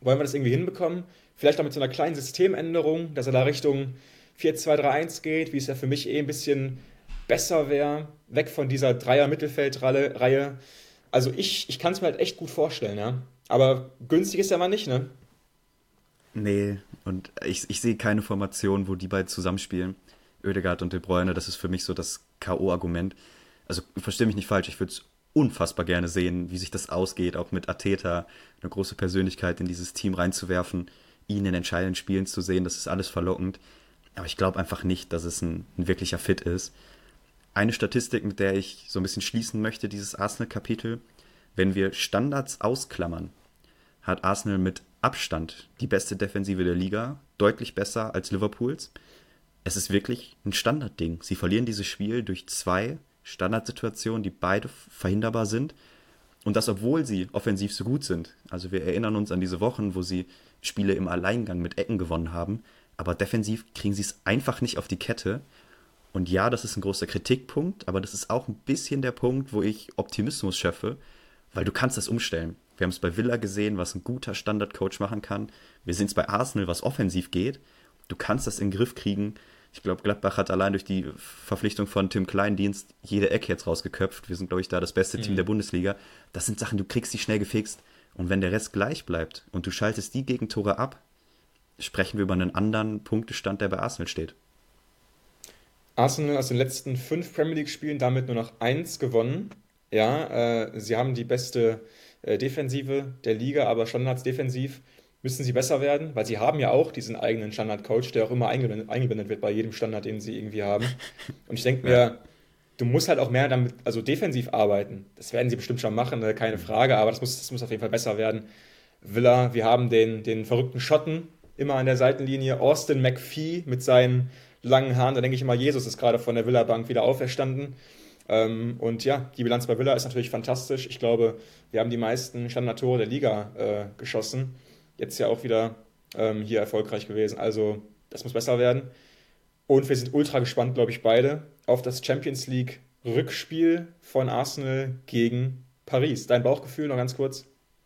wollen wir das irgendwie hinbekommen. Vielleicht auch mit so einer kleinen Systemänderung, dass er da Richtung vier zwei drei eins geht, wie es ja für mich eh ein bisschen besser wäre. Weg von dieser Dreier-Mittelfeld-Reihe. Also ich, ich kann es mir halt echt gut vorstellen, ja. Aber günstig ist er mal nicht, ne? Nee, und ich, ich sehe keine Formation, wo die beiden zusammenspielen. Oedegaard und De Bruyne, das ist für mich so das K O-Argument. Also verstehe mich nicht falsch, ich würde es unfassbar gerne sehen, wie sich das ausgeht, auch mit Arteta, eine große Persönlichkeit in dieses Team reinzuwerfen, ihn in entscheidenden Spielen zu sehen, das ist alles verlockend. Aber ich glaube einfach nicht, dass es ein, ein wirklicher Fit ist. Eine Statistik, mit der ich so ein bisschen schließen möchte, dieses Arsenal-Kapitel, wenn wir Standards ausklammern, hat Arsenal mit Abstand die beste Defensive der Liga, deutlich besser als Liverpools. Es ist wirklich ein Standardding. Sie verlieren dieses Spiel durch zwei Standardsituationen, die beide verhinderbar sind. Und das, obwohl sie offensiv so gut sind. Also wir erinnern uns an diese Wochen, wo sie Spiele im Alleingang mit Ecken gewonnen haben. Aber defensiv kriegen sie es einfach nicht auf die Kette. Und ja, das ist ein großer Kritikpunkt, aber das ist auch ein bisschen der Punkt, wo ich Optimismus schöpfe, weil du kannst das umstellen. Wir haben es bei Villa gesehen, was ein guter Standardcoach machen kann. Wir sehen es bei Arsenal, was offensiv geht. Du kannst das in den Griff kriegen. Ich glaube, Gladbach hat allein durch die Verpflichtung von Tim Kleindienst jede Ecke jetzt rausgeköpft. Wir sind, glaube ich, da das beste mhm. Team der Bundesliga. Das sind Sachen, du kriegst die schnell gefixt. Und wenn der Rest gleich bleibt und du schaltest die Gegentore ab, sprechen wir über einen anderen Punktestand, der bei Arsenal steht. Arsenal aus den letzten fünf Premier League-Spielen damit nur noch eins gewonnen. Ja, äh, sie haben die beste äh, Defensive der Liga, aber standardsdefensiv müssen sie besser werden, weil sie haben ja auch diesen eigenen Standard-Coach, der auch immer eingeblendet, eingeblendet wird bei jedem Standard, den sie irgendwie haben. Und ich denke mir, ja. du musst halt auch mehr damit, also defensiv arbeiten. Das werden sie bestimmt schon machen, ne? Keine Frage, aber das muss, das muss auf jeden Fall besser werden. Villa, wir haben den, den verrückten Schotten immer an der Seitenlinie, Austin McPhee mit seinen langen Haaren, da denke ich immer, Jesus ist gerade von der Villa-Bank wieder auferstanden. Ähm, und ja, die Bilanz bei Villa ist natürlich fantastisch. Ich glaube, wir haben die meisten Standardtore der Liga äh, geschossen. Jetzt ja auch wieder ähm, hier erfolgreich gewesen. Also das muss besser werden. Und wir sind ultra gespannt, glaube ich, beide auf das Champions League Rückspiel von Arsenal gegen Paris. Dein Bauchgefühl noch ganz kurz?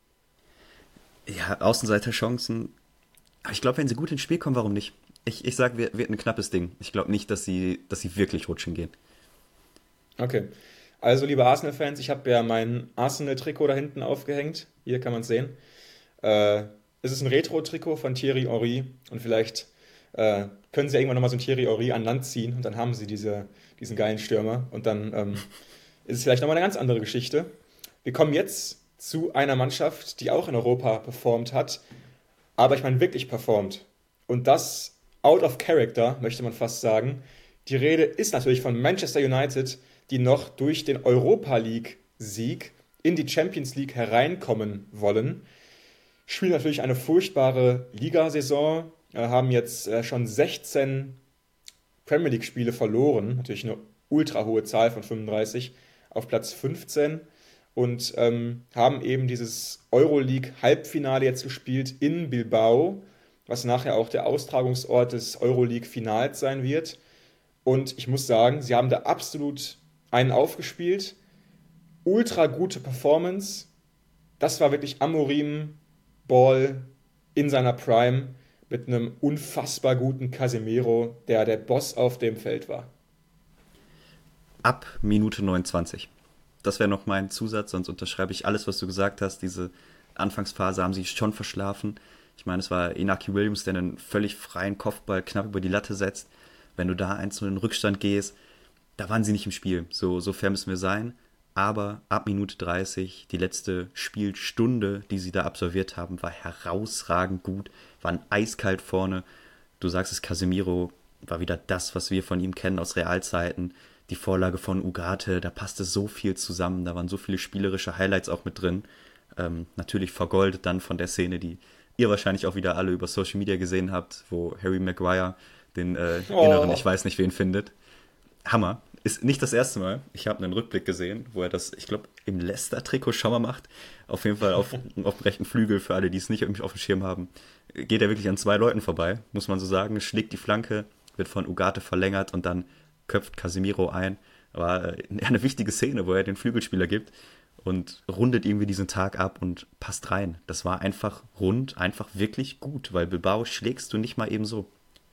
Ja, Außenseiterchancen. Aber ich glaube, wenn sie gut ins Spiel kommen, warum nicht? Ich, ich sage, wird, wird ein knappes Ding. Ich glaube nicht, dass sie, dass sie wirklich rutschen gehen. Okay. Also, liebe Arsenal-Fans, ich habe ja mein Arsenal-Trikot da hinten aufgehängt. Hier kann man es sehen. Äh, es ist ein Retro-Trikot von Thierry Henry und vielleicht äh, können sie irgendwann nochmal so ein Thierry Henry an Land ziehen und dann haben sie diese, diesen geilen Stürmer und dann ähm, ist es vielleicht nochmal eine ganz andere Geschichte. Wir kommen jetzt zu einer Mannschaft, die auch in Europa performt hat, aber ich meine wirklich performt. Und das out of character, möchte man fast sagen. Die Rede ist natürlich von Manchester United, die noch durch den Europa-League-Sieg in die Champions League hereinkommen wollen. Spielen natürlich eine furchtbare Ligasaison, haben jetzt schon sechzehn Premier League-Spiele verloren, natürlich eine ultra hohe Zahl von fünfunddreißig, auf Platz fünfzehn und ähm, haben eben dieses Euroleague-Halbfinale jetzt gespielt in Bilbao, was nachher auch der Austragungsort des Euroleague-Finals sein wird. Und ich muss sagen, sie haben da absolut einen aufgespielt. Ultra gute Performance. Das war wirklich Amorim-Ball in seiner Prime mit einem unfassbar guten Casemiro, der der Boss auf dem Feld war. Ab Minute neunundzwanzig. Das wäre noch mein Zusatz, sonst unterschreibe ich alles, was du gesagt hast. Diese Anfangsphase haben sie schon verschlafen. Ich meine, es war Inaki Williams, der einen völlig freien Kopfball knapp über die Latte setzt. Wenn du da eins zu null in den Rückstand gehst, da waren sie nicht im Spiel. So, so fair müssen wir sein. Aber ab Minute dreißig, die letzte Spielstunde, die sie da absolviert haben, war herausragend gut, waren eiskalt vorne. Du sagst es, Casemiro war wieder das, was wir von ihm kennen aus Realzeiten. Die Vorlage von Ugarte, da passte so viel zusammen, da waren so viele spielerische Highlights auch mit drin. Ähm, natürlich vergoldet dann von der Szene, die ihr wahrscheinlich auch wieder alle über Social Media gesehen habt, wo Harry Maguire den äh, oh. inneren, ich weiß nicht wen findet. Hammer. Ist nicht das erste Mal. Ich habe einen Rückblick gesehen, wo er das, ich glaube, im Leicester-Trikot schon mal macht. Auf jeden Fall auf, auf dem rechten Flügel, für alle, die es nicht auf dem Schirm haben, geht er wirklich an zwei Leuten vorbei, muss man so sagen. Schlägt die Flanke, wird von Ugarte verlängert und dann köpft Casemiro ein. War eine wichtige Szene, wo er den Flügelspieler gibt. und rundet irgendwie diesen Tag ab und passt rein. Das war einfach rund, einfach wirklich gut, weil Bilbao schlägst du nicht mal eben so.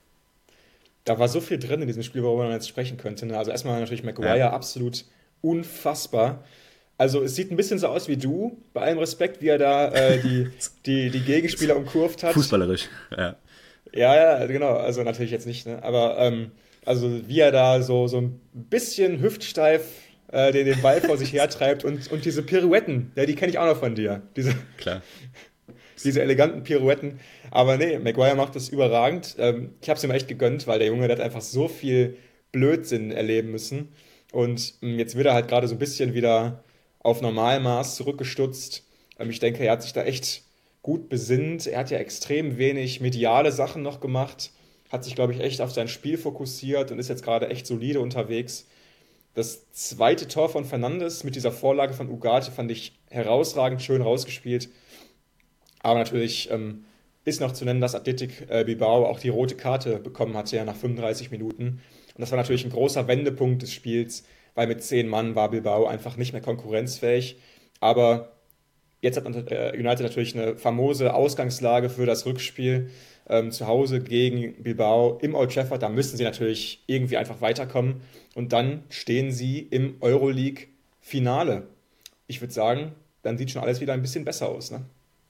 Da war so viel drin in diesem Spiel, worüber man jetzt sprechen könnte. Ne? Also erstmal natürlich Ja, Maguire, absolut unfassbar. Also es sieht ein bisschen so aus wie du, bei allem Respekt, wie er da äh, die, die, die Gegenspieler umkurvt hat. fußballerisch, ja. Ja, ja, genau. Also natürlich jetzt nicht, ne? Aber ähm, also wie er da so, so ein bisschen hüftsteif äh, den, den Ball vor sich hertreibt und, und diese Pirouetten, ja, die kenne ich auch noch von dir. Diese, Klar. diese eleganten Pirouetten. Aber nee, Maguire macht das überragend. Ähm, ich habe es ihm echt gegönnt, weil der Junge, der hat einfach so viel Blödsinn erleben müssen. Und ähm, jetzt wird er halt gerade so ein bisschen wieder auf Normalmaß zurückgestutzt. Ähm, ich denke, er hat sich da echt gut besinnt. Er hat ja extrem wenig mediale Sachen noch gemacht. Hat sich, glaube ich, echt auf sein Spiel fokussiert und ist jetzt gerade echt solide unterwegs. Das zweite Tor von Fernandes mit dieser Vorlage von Ugarte fand ich herausragend schön rausgespielt. Aber natürlich ähm, ist noch zu nennen, dass Athletic äh, Bilbao auch die rote Karte bekommen hatte, ja nach fünfunddreißig Minuten. Und das war natürlich ein großer Wendepunkt des Spiels, weil mit zehn Mann war Bilbao einfach nicht mehr konkurrenzfähig. Aber jetzt hat äh, United natürlich eine famose Ausgangslage für das Rückspiel ähm, zu Hause gegen Bilbao im Old Trafford. Da müssen sie natürlich irgendwie einfach weiterkommen. Und dann stehen sie im Euroleague-Finale. Ich würde sagen, dann sieht schon alles wieder ein bisschen besser aus, ne?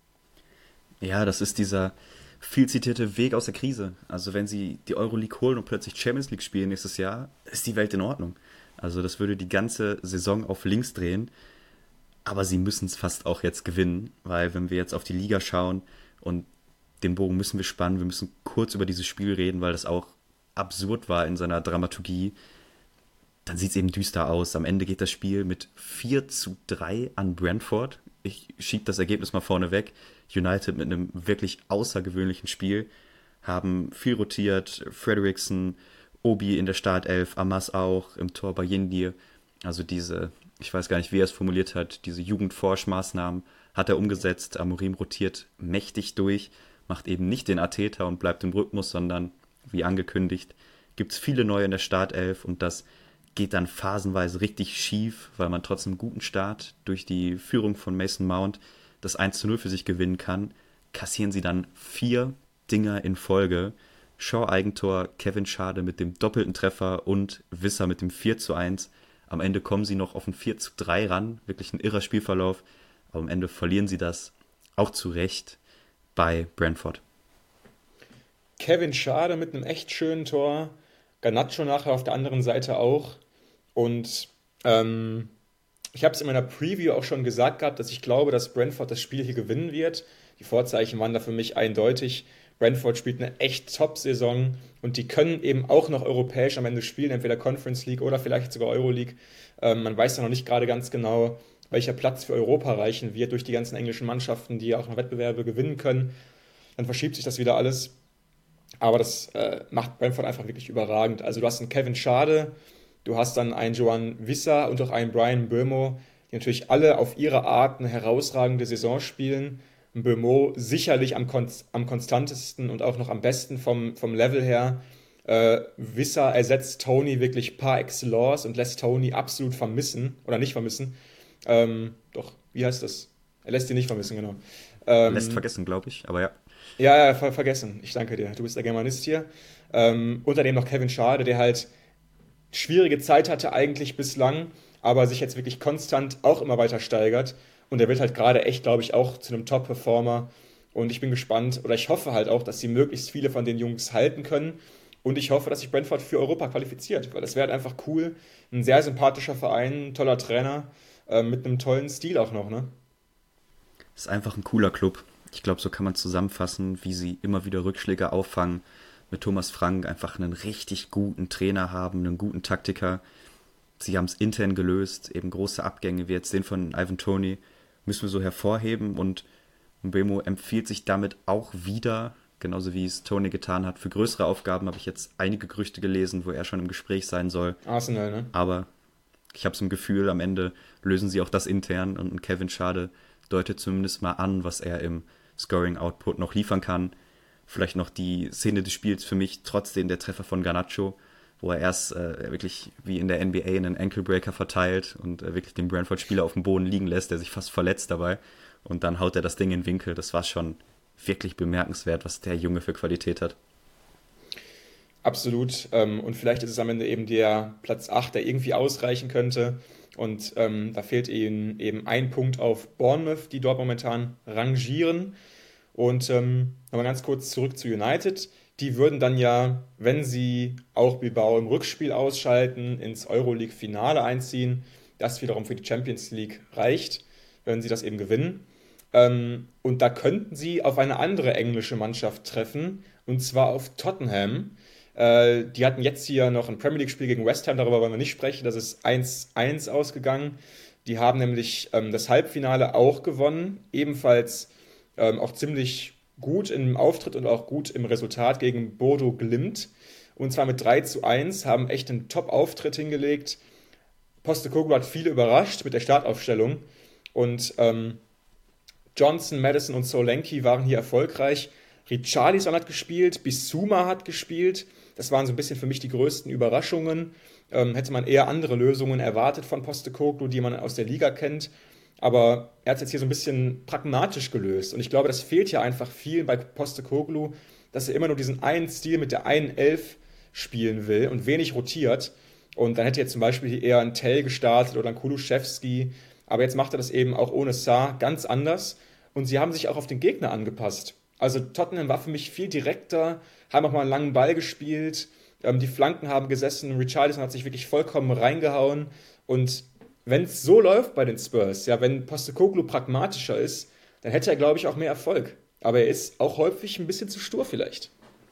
Ja, das ist dieser viel zitierte Weg aus der Krise. Also wenn sie die Euroleague holen und plötzlich Champions League spielen nächstes Jahr, ist die Welt in Ordnung. Also das würde die ganze Saison auf links drehen. Aber sie müssen es fast auch jetzt gewinnen, weil wenn wir jetzt auf die Liga schauen und den Bogen müssen wir spannen, wir müssen kurz über dieses Spiel reden, weil das auch absurd war in seiner Dramaturgie, dann sieht es eben düster aus. Am Ende geht das Spiel mit vier zu drei an Brentford. Ich schiebe das Ergebnis mal vorne weg. United mit einem wirklich außergewöhnlichen Spiel haben viel rotiert. Frederiksen, Obi in der Startelf, Amas auch, im Tor Bayindir. Also diese, ich weiß gar nicht, wie er es formuliert hat, diese Jugendforschmaßnahmen hat er umgesetzt. Amorim rotiert mächtig durch, macht eben nicht den Arteta und bleibt im Rhythmus, sondern, wie angekündigt, gibt es viele neue in der Startelf und das geht dann phasenweise richtig schief, weil man trotz einem guten Start durch die Führung von Mason Mount das eins zu null für sich gewinnen kann, kassieren sie dann vier Dinger in Folge. Shaw Eigentor, Kevin Schade mit dem doppelten Treffer und Wisser mit dem vier zu eins. Am Ende kommen sie noch auf ein vier zu drei ran, wirklich ein irrer Spielverlauf, aber am Ende verlieren sie das auch zu Recht bei Brentford. Kevin Schade mit einem echt schönen Tor. Garnacho nachher auf der anderen Seite auch. Und ähm, ich habe es in meiner Preview auch schon gesagt gehabt, dass ich glaube, dass Brentford das Spiel hier gewinnen wird. Die Vorzeichen waren da für mich eindeutig. Brentford spielt eine echt Top-Saison und die können eben auch noch europäisch am Ende spielen, entweder Conference League oder vielleicht sogar Euroleague. Ähm, man weiß ja noch nicht gerade ganz genau, welcher Platz für Europa reichen wird durch die ganzen englischen Mannschaften, die ja auch noch Wettbewerbe gewinnen können. Dann verschiebt sich das wieder alles. Aber das äh, macht Brentford einfach wirklich überragend. Also du hast einen Kevin Schade, du hast dann einen Joan Wissa und auch einen Brian Mbeumo, die natürlich alle auf ihre Art eine herausragende Saison spielen. Mbeumo sicherlich am, kon am konstantesten und auch noch am besten vom, vom Level her. Äh, Wissa ersetzt Tony wirklich par excellence und lässt Tony absolut vermissen, oder nicht vermissen. Ähm, doch, wie heißt das? Er lässt ihn nicht vermissen, genau. Lässt Ähm, vergessen, glaube ich, aber ja. ja, ja, ver vergessen. Ich danke dir. Du bist der Germanist hier. Ähm, unter dem noch Kevin Schade, der halt schwierige Zeit hatte eigentlich bislang, aber sich jetzt wirklich konstant auch immer weiter steigert. Und der wird halt gerade echt, glaube ich, auch zu einem Top-Performer. Und ich bin gespannt, oder ich hoffe halt auch, dass sie möglichst viele von den Jungs halten können. Und ich hoffe, dass sich Brentford für Europa qualifiziert, weil das wäre halt einfach cool. Ein sehr sympathischer Verein, ein toller Trainer, äh, mit einem tollen Stil auch noch, ne? Ist einfach ein cooler Club. Ich glaube, so kann man zusammenfassen, wie sie immer wieder Rückschläge auffangen. Mit Thomas Frank einfach einen richtig guten Trainer haben, einen guten Taktiker. Sie haben es intern gelöst, eben große Abgänge, wie jetzt den von Ivan Toney, müssen wir so hervorheben. Und Mbeumo empfiehlt sich damit auch wieder, genauso wie es Toney getan hat. Für größere Aufgaben habe ich jetzt einige Gerüchte gelesen, wo er schon im Gespräch sein soll. Arsenal, ne? Aber ich habe so ein Gefühl, am Ende lösen sie auch das intern und Kevin Schade deutet zumindest mal an, was er im Scoring-Output noch liefern kann. Vielleicht noch die Szene des Spiels für mich, trotzdem der Treffer von Garnacho, wo er erst äh, wirklich wie in der N B A einen Ankle-Breaker verteilt und äh, wirklich den Brentford-Spieler auf dem Boden liegen lässt, der sich fast verletzt dabei. Und dann haut er das Ding in den Winkel. Das war schon wirklich bemerkenswert, was der Junge für Qualität hat. Absolut. Ähm, und vielleicht ist es am Ende eben der Platz acht, der irgendwie ausreichen könnte. Und ähm, da fehlt ihnen eben ein Punkt auf Bournemouth, die dort momentan rangieren. Und ähm, nochmal ganz kurz zurück zu United. Die würden dann ja, wenn sie auch Bilbao im Rückspiel ausschalten, ins Euroleague-Finale einziehen. Das wiederum für die Champions League reicht, wenn sie das eben gewinnen. Ähm, und da könnten sie auf eine andere englische Mannschaft treffen, und zwar auf Tottenham. Äh, die hatten jetzt hier noch ein Premier League-Spiel gegen West Ham, darüber wollen wir nicht sprechen. Das ist eins eins ausgegangen. Die haben nämlich ähm, das Halbfinale auch gewonnen, ebenfalls ähm, auch ziemlich gut im Auftritt und auch gut im Resultat gegen Bodo Glimt. Und zwar mit drei zu eins, haben echt einen Top-Auftritt hingelegt. Postecoglou hat viele überrascht mit der Startaufstellung. Und ähm, Johnson, Maddison und Solanke waren hier erfolgreich. Richarlison hat gespielt, Bissouma hat gespielt. Das waren so ein bisschen für mich die größten Überraschungen. Ähm, hätte man eher andere Lösungen erwartet von Postecoglou, die man aus der Liga kennt. Aber er hat es jetzt hier so ein bisschen pragmatisch gelöst. Und ich glaube, das fehlt hier einfach viel bei Postecoglou, dass er immer nur diesen einen Stil mit der einen Elf spielen will und wenig rotiert. Und dann hätte jetzt zum Beispiel hier eher ein Tell gestartet oder ein Kulusewski. Aber jetzt macht er das eben auch ohne Sarr ganz anders. Und sie haben sich auch auf den Gegner angepasst. Also Tottenham war für mich viel direkter, haben auch mal einen langen Ball gespielt. Ähm, die Flanken haben gesessen. Richarlison hat sich wirklich vollkommen reingehauen. Und wenn es so läuft bei den Spurs, ja, wenn Postecoglou pragmatischer ist, dann hätte er, glaube ich, auch mehr Erfolg. Aber er ist auch häufig ein bisschen zu stur vielleicht.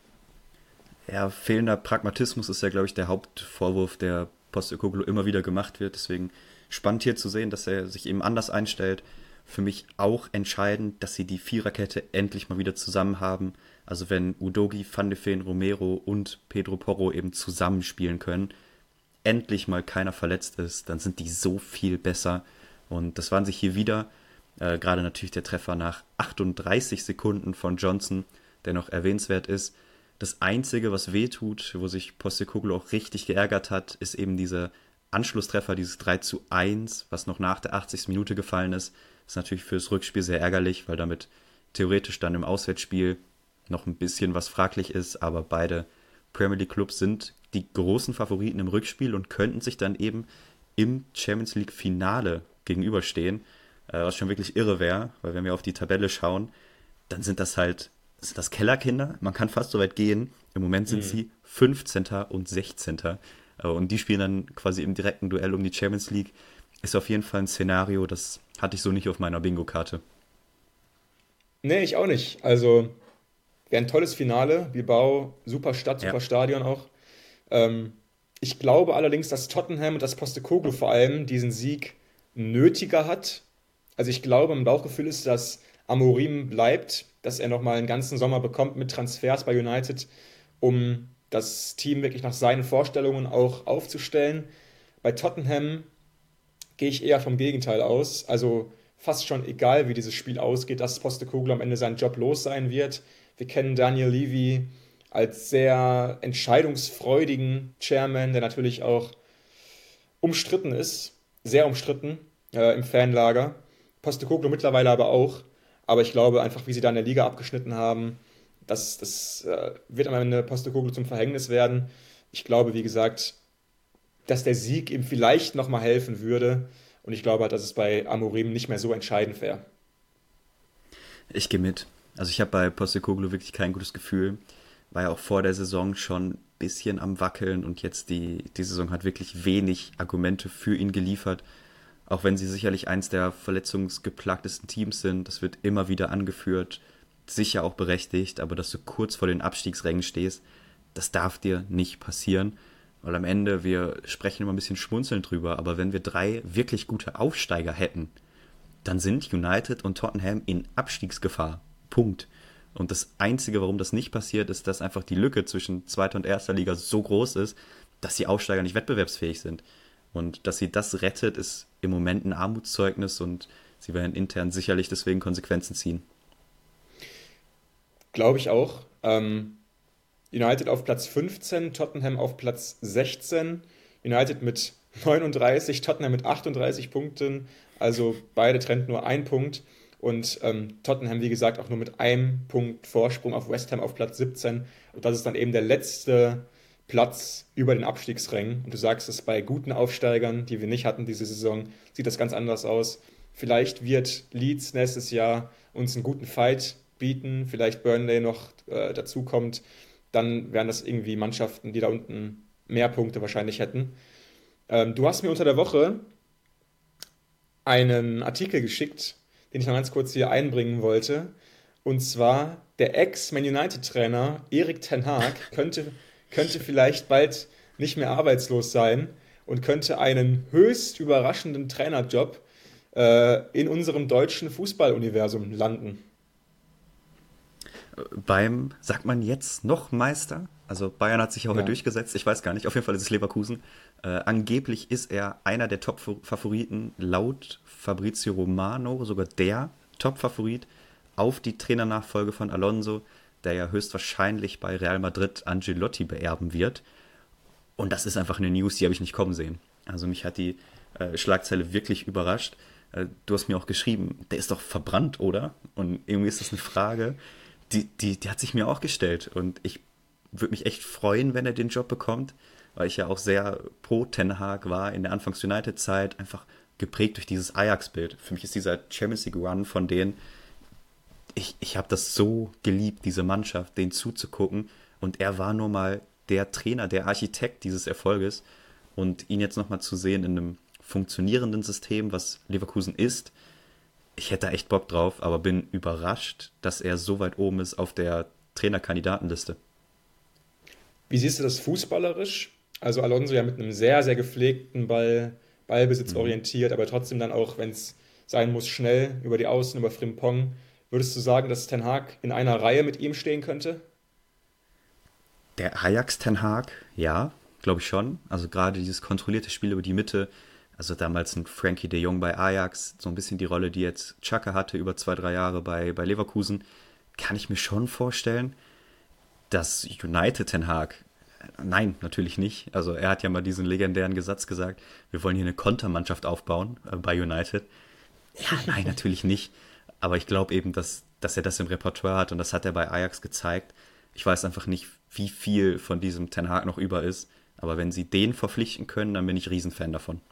Ja, fehlender Pragmatismus ist ja, glaube ich, der Hauptvorwurf, der Postecoglou immer wieder gemacht wird. Deswegen spannend hier zu sehen, dass er sich eben anders einstellt. Für mich auch entscheidend, dass sie die Viererkette endlich mal wieder zusammen haben. Also wenn Udogie, Van de Ven, Romero und Pedro Porro eben zusammenspielen können, endlich mal keiner verletzt ist, dann sind die so viel besser. Und das waren sich hier wieder, äh, gerade natürlich der Treffer nach achtunddreißig Sekunden von Johnson, der noch erwähnenswert ist. Das Einzige, was wehtut, wo sich Postecoglou auch richtig geärgert hat, ist eben dieser Anschlusstreffer, dieses drei zu eins, was noch nach der achtzigsten Minute gefallen ist. Das ist natürlich fürs Rückspiel sehr ärgerlich, weil damit theoretisch dann im Auswärtsspiel noch ein bisschen was fraglich ist, aber beide Premier League Clubs sind die großen Favoriten im Rückspiel und könnten sich dann eben im Champions League Finale gegenüberstehen, was schon wirklich irre wäre, weil wenn wir auf die Tabelle schauen, dann sind das halt sind das Kellerkinder, man kann fast so weit gehen. Im Moment sind mhm. sie fünfzehnter und sechzehnter und die spielen dann quasi im direkten Duell um die Champions League. Ist auf jeden Fall ein Szenario, das hatte ich so nicht auf meiner Bingo-Karte. Nee, ich auch nicht. Also wäre ein tolles Finale. Bilbao, super Stadt, super Ja. Stadion auch. Ähm, ich glaube allerdings, dass Tottenham und das Postecoglou vor allem diesen Sieg nötiger hat. Also ich glaube, mein Bauchgefühl ist, dass Amorim bleibt, dass er nochmal einen ganzen Sommer bekommt mit Transfers bei United, um das Team wirklich nach seinen Vorstellungen auch aufzustellen. Bei Tottenham gehe ich eher vom Gegenteil aus. Also fast schon egal, wie dieses Spiel ausgeht, dass Postecoglou am Ende seinen Job los sein wird. Wir kennen Daniel Levy als sehr entscheidungsfreudigen Chairman, der natürlich auch umstritten ist, sehr umstritten äh, im Fanlager. Postecoglou mittlerweile aber auch. Aber ich glaube einfach, wie sie da in der Liga abgeschnitten haben, das, das äh, wird am Ende Postecoglou zum Verhängnis werden. Ich glaube, wie gesagt, dass der Sieg ihm vielleicht nochmal helfen würde. Und ich glaube halt, dass es bei Amorim nicht mehr so entscheidend wäre. Ich gehe mit. Also ich habe bei Postecoglou wirklich kein gutes Gefühl. War ja auch vor der Saison schon ein bisschen am Wackeln und jetzt die, die Saison hat wirklich wenig Argumente für ihn geliefert. Auch wenn sie sicherlich eins der verletzungsgeplagtesten Teams sind, das wird immer wieder angeführt, sicher auch berechtigt, aber dass du kurz vor den Abstiegsrängen stehst, das darf dir nicht passieren, weil am Ende, wir sprechen immer ein bisschen schmunzelnd drüber, aber wenn wir drei wirklich gute Aufsteiger hätten, dann sind United und Tottenham in Abstiegsgefahr. Punkt. Und das Einzige, warum das nicht passiert, ist, dass einfach die Lücke zwischen zweiter und erster Liga so groß ist, dass die Aufsteiger nicht wettbewerbsfähig sind. Und dass sie das rettet, ist im Moment ein Armutszeugnis und sie werden intern sicherlich deswegen Konsequenzen ziehen. Glaube ich auch. Ähm, United auf Platz fünfzehn, Tottenham auf Platz sechzehn, United mit neununddreißig, Tottenham mit achtunddreißig Punkten, also beide trennt nur ein Punkt und ähm, Tottenham, wie gesagt, auch nur mit einem Punkt Vorsprung auf West Ham auf Platz siebzehn und das ist dann eben der letzte Platz über den Abstiegsrängen und du sagst es, bei guten Aufsteigern, die wir nicht hatten diese Saison, sieht das ganz anders aus. Vielleicht wird Leeds nächstes Jahr uns einen guten Fight bieten, vielleicht Burnley noch äh, dazu kommt, dann wären das irgendwie Mannschaften, die da unten mehr Punkte wahrscheinlich hätten. Ähm, du hast mir unter der Woche einen Artikel geschickt, den ich noch ganz kurz hier einbringen wollte. Und zwar der Ex-Man United-Trainer Erik ten Hag könnte, könnte vielleicht bald nicht mehr arbeitslos sein und könnte einen höchst überraschenden Trainerjob äh, in unserem deutschen Fußballuniversum landen. Beim, sagt man jetzt noch Meister? Also Bayern hat sich ja heute Ja. durchgesetzt, ich weiß gar nicht, auf jeden Fall ist es Leverkusen. Äh, angeblich ist er einer der Top-Favoriten, laut Fabrizio Romano, sogar der Top-Favorit auf die Trainernachfolge von Alonso, der ja höchstwahrscheinlich bei Real Madrid Ancelotti beerben wird. Und das ist einfach eine News, die habe ich nicht kommen sehen. Also mich hat die äh, Schlagzeile wirklich überrascht. Äh, du hast mir auch geschrieben, der ist doch verbrannt, oder? Und irgendwie ist das eine Frage, die, die, die hat sich mir auch gestellt. Und ich würde mich echt freuen, wenn er den Job bekommt, weil ich ja auch sehr pro Ten Hag war in der Anfangs-United-Zeit, einfach geprägt durch dieses Ajax-Bild. Für mich ist dieser Champions League-Run von denen, ich, ich habe das so geliebt, diese Mannschaft, denen zuzugucken. Und er war nur mal der Trainer, der Architekt dieses Erfolges. Und ihn jetzt nochmal zu sehen in einem funktionierenden System, was Leverkusen ist, ich hätte da echt Bock drauf, aber bin überrascht, dass er so weit oben ist auf der Trainerkandidatenliste. Wie siehst du das fußballerisch? Also Alonso ja mit einem sehr, sehr gepflegten Ball, Ballbesitz Mhm. orientiert, aber trotzdem dann auch, wenn es sein muss, schnell über die Außen, über Frimpong. Würdest du sagen, dass Ten Hag in einer Reihe mit ihm stehen könnte? Der Ajax Ten Hag, ja, glaube ich schon. Also gerade dieses kontrollierte Spiel über die Mitte, also damals ein Frankie de Jong bei Ajax, so ein bisschen die Rolle, die jetzt Xhaka hatte über zwei, drei Jahre bei, bei Leverkusen, kann ich mir schon vorstellen. Das United Ten Hag, nein, natürlich nicht. Also er hat ja mal diesen legendären Gesatz gesagt, wir wollen hier eine Kontermannschaft aufbauen äh, bei United. Ja, nein, natürlich nicht. Aber ich glaube eben, dass, dass er das im Repertoire hat und das hat er bei Ajax gezeigt. Ich weiß einfach nicht, wie viel von diesem Ten Hag noch über ist. Aber wenn sie den verpflichten können, dann bin ich Riesenfan davon.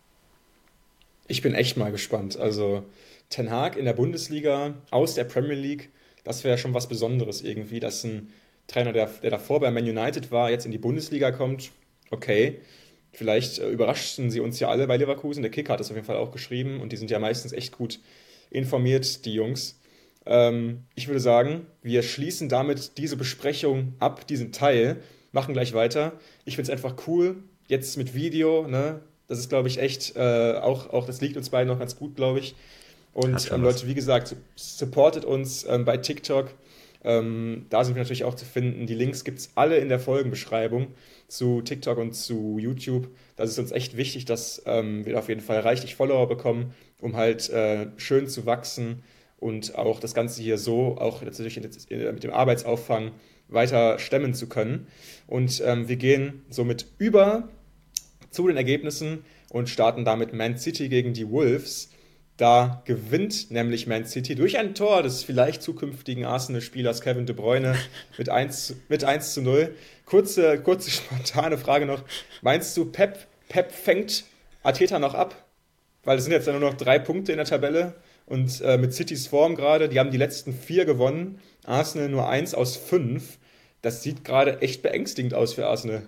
Ich bin echt mal gespannt. Also Ten Hag in der Bundesliga aus der Premier League, das wäre schon was Besonderes irgendwie, dass ein Trainer, der, der davor bei Man United war, jetzt in die Bundesliga kommt. Okay, vielleicht äh, überraschten sie uns ja alle bei Leverkusen. Der Kicker hat das auf jeden Fall auch geschrieben und die sind ja meistens echt gut informiert, die Jungs. Ähm, ich würde sagen, wir schließen damit diese Besprechung ab, diesen Teil, machen gleich weiter. Ich finde es einfach cool, jetzt mit Video, ne? Das ist, glaube ich, echt, äh, auch, auch das liegt uns beiden noch ganz gut, glaube ich. Hat Und schon ähm, was. Leute, wie gesagt, supportet uns ähm, bei TikTok. Ähm, da sind wir natürlich auch zu finden. Die Links gibt es alle in der Folgenbeschreibung zu TikTok und zu YouTube. Das ist uns echt wichtig, dass ähm, wir auf jeden Fall reichlich Follower bekommen, um halt äh, schön zu wachsen und auch das Ganze hier so, auch natürlich mit dem Arbeitsauffang, weiter stemmen zu können. Und ähm, wir gehen somit über zu den Ergebnissen und starten damit Man City gegen die Wolves. Da gewinnt nämlich Man City durch ein Tor des vielleicht zukünftigen Arsenal-Spielers Kevin De Bruyne mit eins, mit eins zu null. Kurze, kurze spontane Frage noch. Meinst du, Pep, Pep fängt Arteta noch ab? Weil es sind jetzt ja nur noch drei Punkte in der Tabelle und äh, mit Citys Form gerade, die haben die letzten vier gewonnen, Arsenal nur eins aus fünf. Das sieht gerade echt beängstigend aus für Arsenal.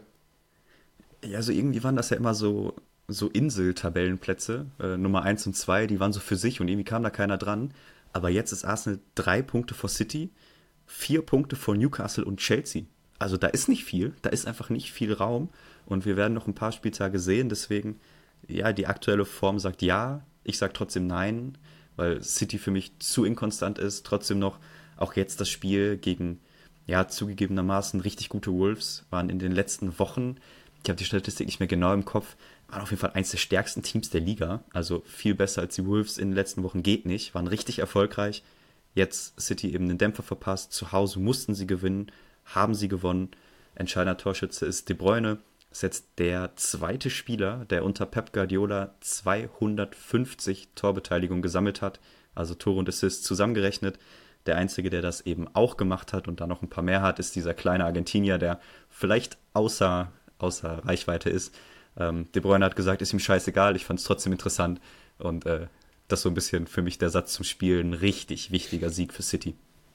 Ja, also irgendwie waren das ja immer so, so Insel-Tabellenplätze, äh, Nummer eins und zwei, die waren so für sich und irgendwie kam da keiner dran. Aber jetzt ist Arsenal drei Punkte vor City, vier Punkte vor Newcastle und Chelsea. Also da ist nicht viel, da ist einfach nicht viel Raum und wir werden noch ein paar Spieltage sehen, deswegen, ja, die aktuelle Form sagt ja, ich sage trotzdem nein, weil City für mich zu inkonstant ist, trotzdem noch auch jetzt das Spiel gegen, ja, zugegebenermaßen richtig gute Wolves waren in den letzten Wochen, ich habe die Statistik nicht mehr genau im Kopf, waren auf jeden Fall eines der stärksten Teams der Liga. Also viel besser als die Wolves in den letzten Wochen geht nicht. Waren richtig erfolgreich. Jetzt City eben den Dämpfer verpasst. Zu Hause mussten sie gewinnen, haben sie gewonnen. Entscheidender Torschütze ist De Bruyne. Das ist jetzt der zweite Spieler, der unter Pep Guardiola zweihundertfünfzig Torbeteiligungen gesammelt hat, also Tore und Assists zusammengerechnet. Der Einzige, der das eben auch gemacht hat und da noch ein paar mehr hat, ist dieser kleine Argentinier, der vielleicht außer, außer Reichweite ist. Ähm, De Bruyne hat gesagt, ist ihm scheißegal, ich fand es trotzdem interessant. Und äh, das ist so ein bisschen für mich der Satz zum Spiel, ein richtig wichtiger Sieg für City.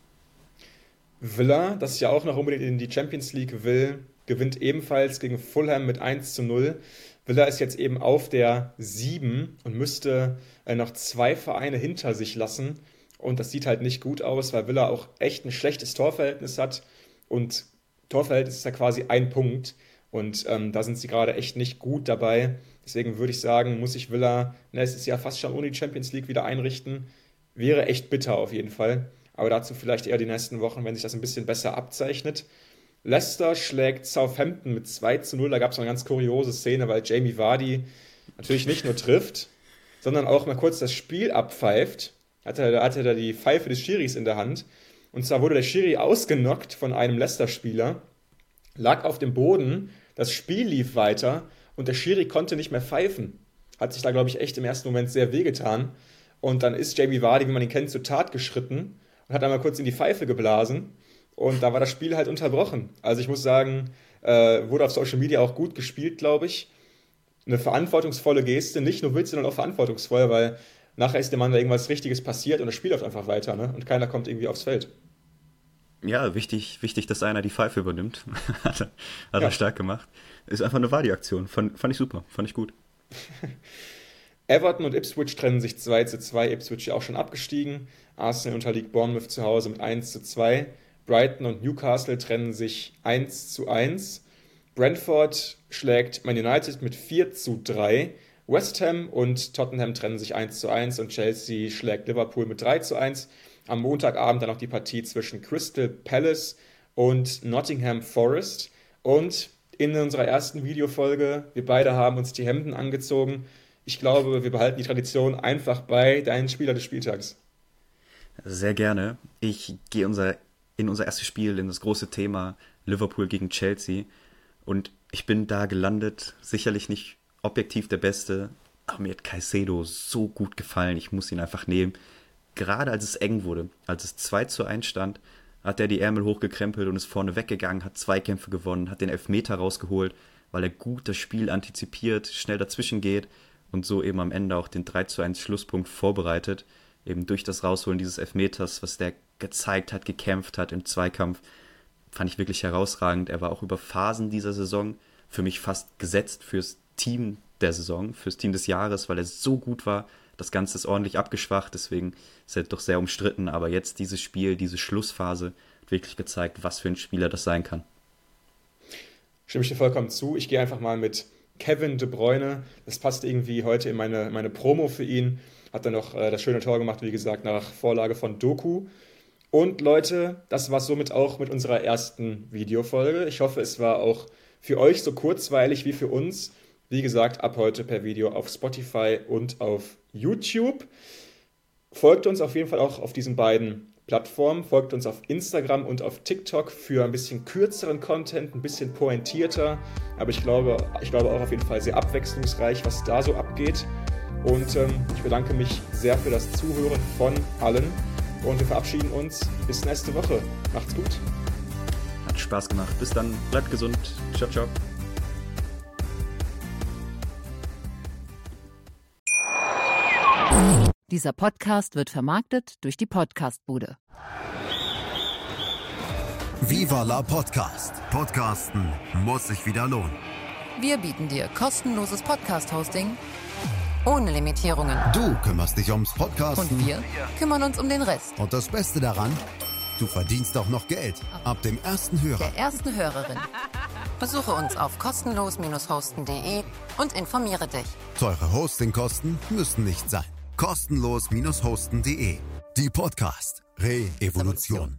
Villa, das ja auch noch unbedingt in die Champions League will, gewinnt ebenfalls gegen Fulham mit eins zu null. Villa ist jetzt eben auf der sieben und müsste äh, noch zwei Vereine hinter sich lassen. Und das sieht halt nicht gut aus, weil Villa auch echt ein schlechtes Torverhältnis hat. Und Torverhältnis ist ja quasi ein Punkt. Und ähm, da sind sie gerade echt nicht gut dabei. Deswegen würde ich sagen, muss sich Villa nächstes Jahr fast schon ohne die Champions League wieder einrichten. Wäre echt bitter auf jeden Fall. Aber dazu vielleicht eher die nächsten Wochen, wenn sich das ein bisschen besser abzeichnet. Leicester schlägt Southampton mit zwei zu null. Da gab es eine ganz kuriose Szene, weil Jamie Vardy natürlich nicht nur trifft, sondern auch mal kurz das Spiel abpfeift. Hatte, da hatte er die Pfeife des Schiris in der Hand. Und zwar wurde der Schiri ausgenockt von einem Leicester-Spieler, lag auf dem Boden, das Spiel lief weiter und der Schiri konnte nicht mehr pfeifen. Hat sich da, glaube ich, echt im ersten Moment sehr wehgetan. Und dann ist Jamie Vardy, wie man ihn kennt, zur Tat geschritten und hat einmal kurz in die Pfeife geblasen. Und da war das Spiel halt unterbrochen. Also ich muss sagen, äh, wurde auf Social Media auch gut gespielt, glaube ich. Eine verantwortungsvolle Geste, nicht nur witzig, sondern auch verantwortungsvoll, weil nachher ist dem Mann da irgendwas Richtiges passiert und das Spiel läuft einfach weiter, ne? Und keiner kommt irgendwie aufs Feld. Ja, wichtig, wichtig, dass einer die Pfeife übernimmt. hat er, hat Ja. er stark gemacht. Ist einfach eine Vardy-Aktion. Fand, fand ich super, fand ich gut. Everton und Ipswich trennen sich zwei zu zwei. Ipswich ja auch schon abgestiegen. Arsenal unterliegt Bournemouth zu Hause mit eins zu zwei. Brighton und Newcastle trennen sich eins zu eins. Brentford schlägt Man United mit vier zu drei. West Ham und Tottenham trennen sich eins zu eins und Chelsea schlägt Liverpool mit drei zu eins. Am Montagabend dann noch die Partie zwischen Crystal Palace und Nottingham Forest. Und in unserer ersten Videofolge, wir beide haben uns die Hemden angezogen. Ich glaube, wir behalten die Tradition einfach bei, deinen Spieler des Spieltags. Sehr gerne. Ich gehe unser, in unser erstes Spiel, in das große Thema Liverpool gegen Chelsea. Und ich bin da gelandet, sicherlich nicht objektiv der Beste, aber mir hat Caicedo so gut gefallen, ich muss ihn einfach nehmen. Gerade als es eng wurde, als es zwei zu eins stand, hat er die Ärmel hochgekrempelt und ist vorne weggegangen, hat Zweikämpfe gewonnen, hat den Elfmeter rausgeholt, weil er gut das Spiel antizipiert, schnell dazwischen geht und so eben am Ende auch den drei zu eins Schlusspunkt vorbereitet. Eben durch das Rausholen dieses Elfmeters, was der gezeigt hat, gekämpft hat im Zweikampf, fand ich wirklich herausragend. Er war auch über Phasen dieser Saison für mich fast gesetzt fürs Team der Saison, fürs Team des Jahres, weil er so gut war. Das Ganze ist ordentlich abgeschwacht, deswegen ist er doch sehr umstritten. Aber jetzt dieses Spiel, diese Schlussphase, hat wirklich gezeigt, was für ein Spieler das sein kann. Stimme ich dir vollkommen zu. Ich gehe einfach mal mit Kevin De Bruyne. Das passt irgendwie heute in meine, meine Promo für ihn. Hat dann noch äh, das schöne Tor gemacht, wie gesagt, nach Vorlage von Doku. Und Leute, das war somit auch mit unserer ersten Videofolge. Ich hoffe, es war auch für euch so kurzweilig wie für uns. Wie gesagt, ab heute per Video auf Spotify und auf YouTube. Folgt uns auf jeden Fall auch auf diesen beiden Plattformen. Folgt uns auf Instagram und auf TikTok für ein bisschen kürzeren Content, ein bisschen pointierter. Aber ich glaube, ich glaube auch auf jeden Fall sehr abwechslungsreich, was da so abgeht. Und ähm, ich bedanke mich sehr für das Zuhören von allen. Und wir verabschieden uns bis nächste Woche. Macht's gut. Hat Spaß gemacht. Bis dann. Bleibt gesund. Ciao, ciao. Dieser Podcast wird vermarktet durch die Podcastbude. Viva la Podcast. Podcasten muss sich wieder lohnen. Wir bieten dir kostenloses Podcast-Hosting ohne Limitierungen. Du kümmerst dich ums Podcasten. Und wir kümmern uns um den Rest. Und das Beste daran, du verdienst auch noch Geld. Ab dem ersten Hörer. Der ersten Hörerin. Besuche uns auf kostenlos hosten punkt de und informiere dich. Teure Hostingkosten müssen nicht sein. kostenlos hosten punkt de. Die Podcast Re-Evolution.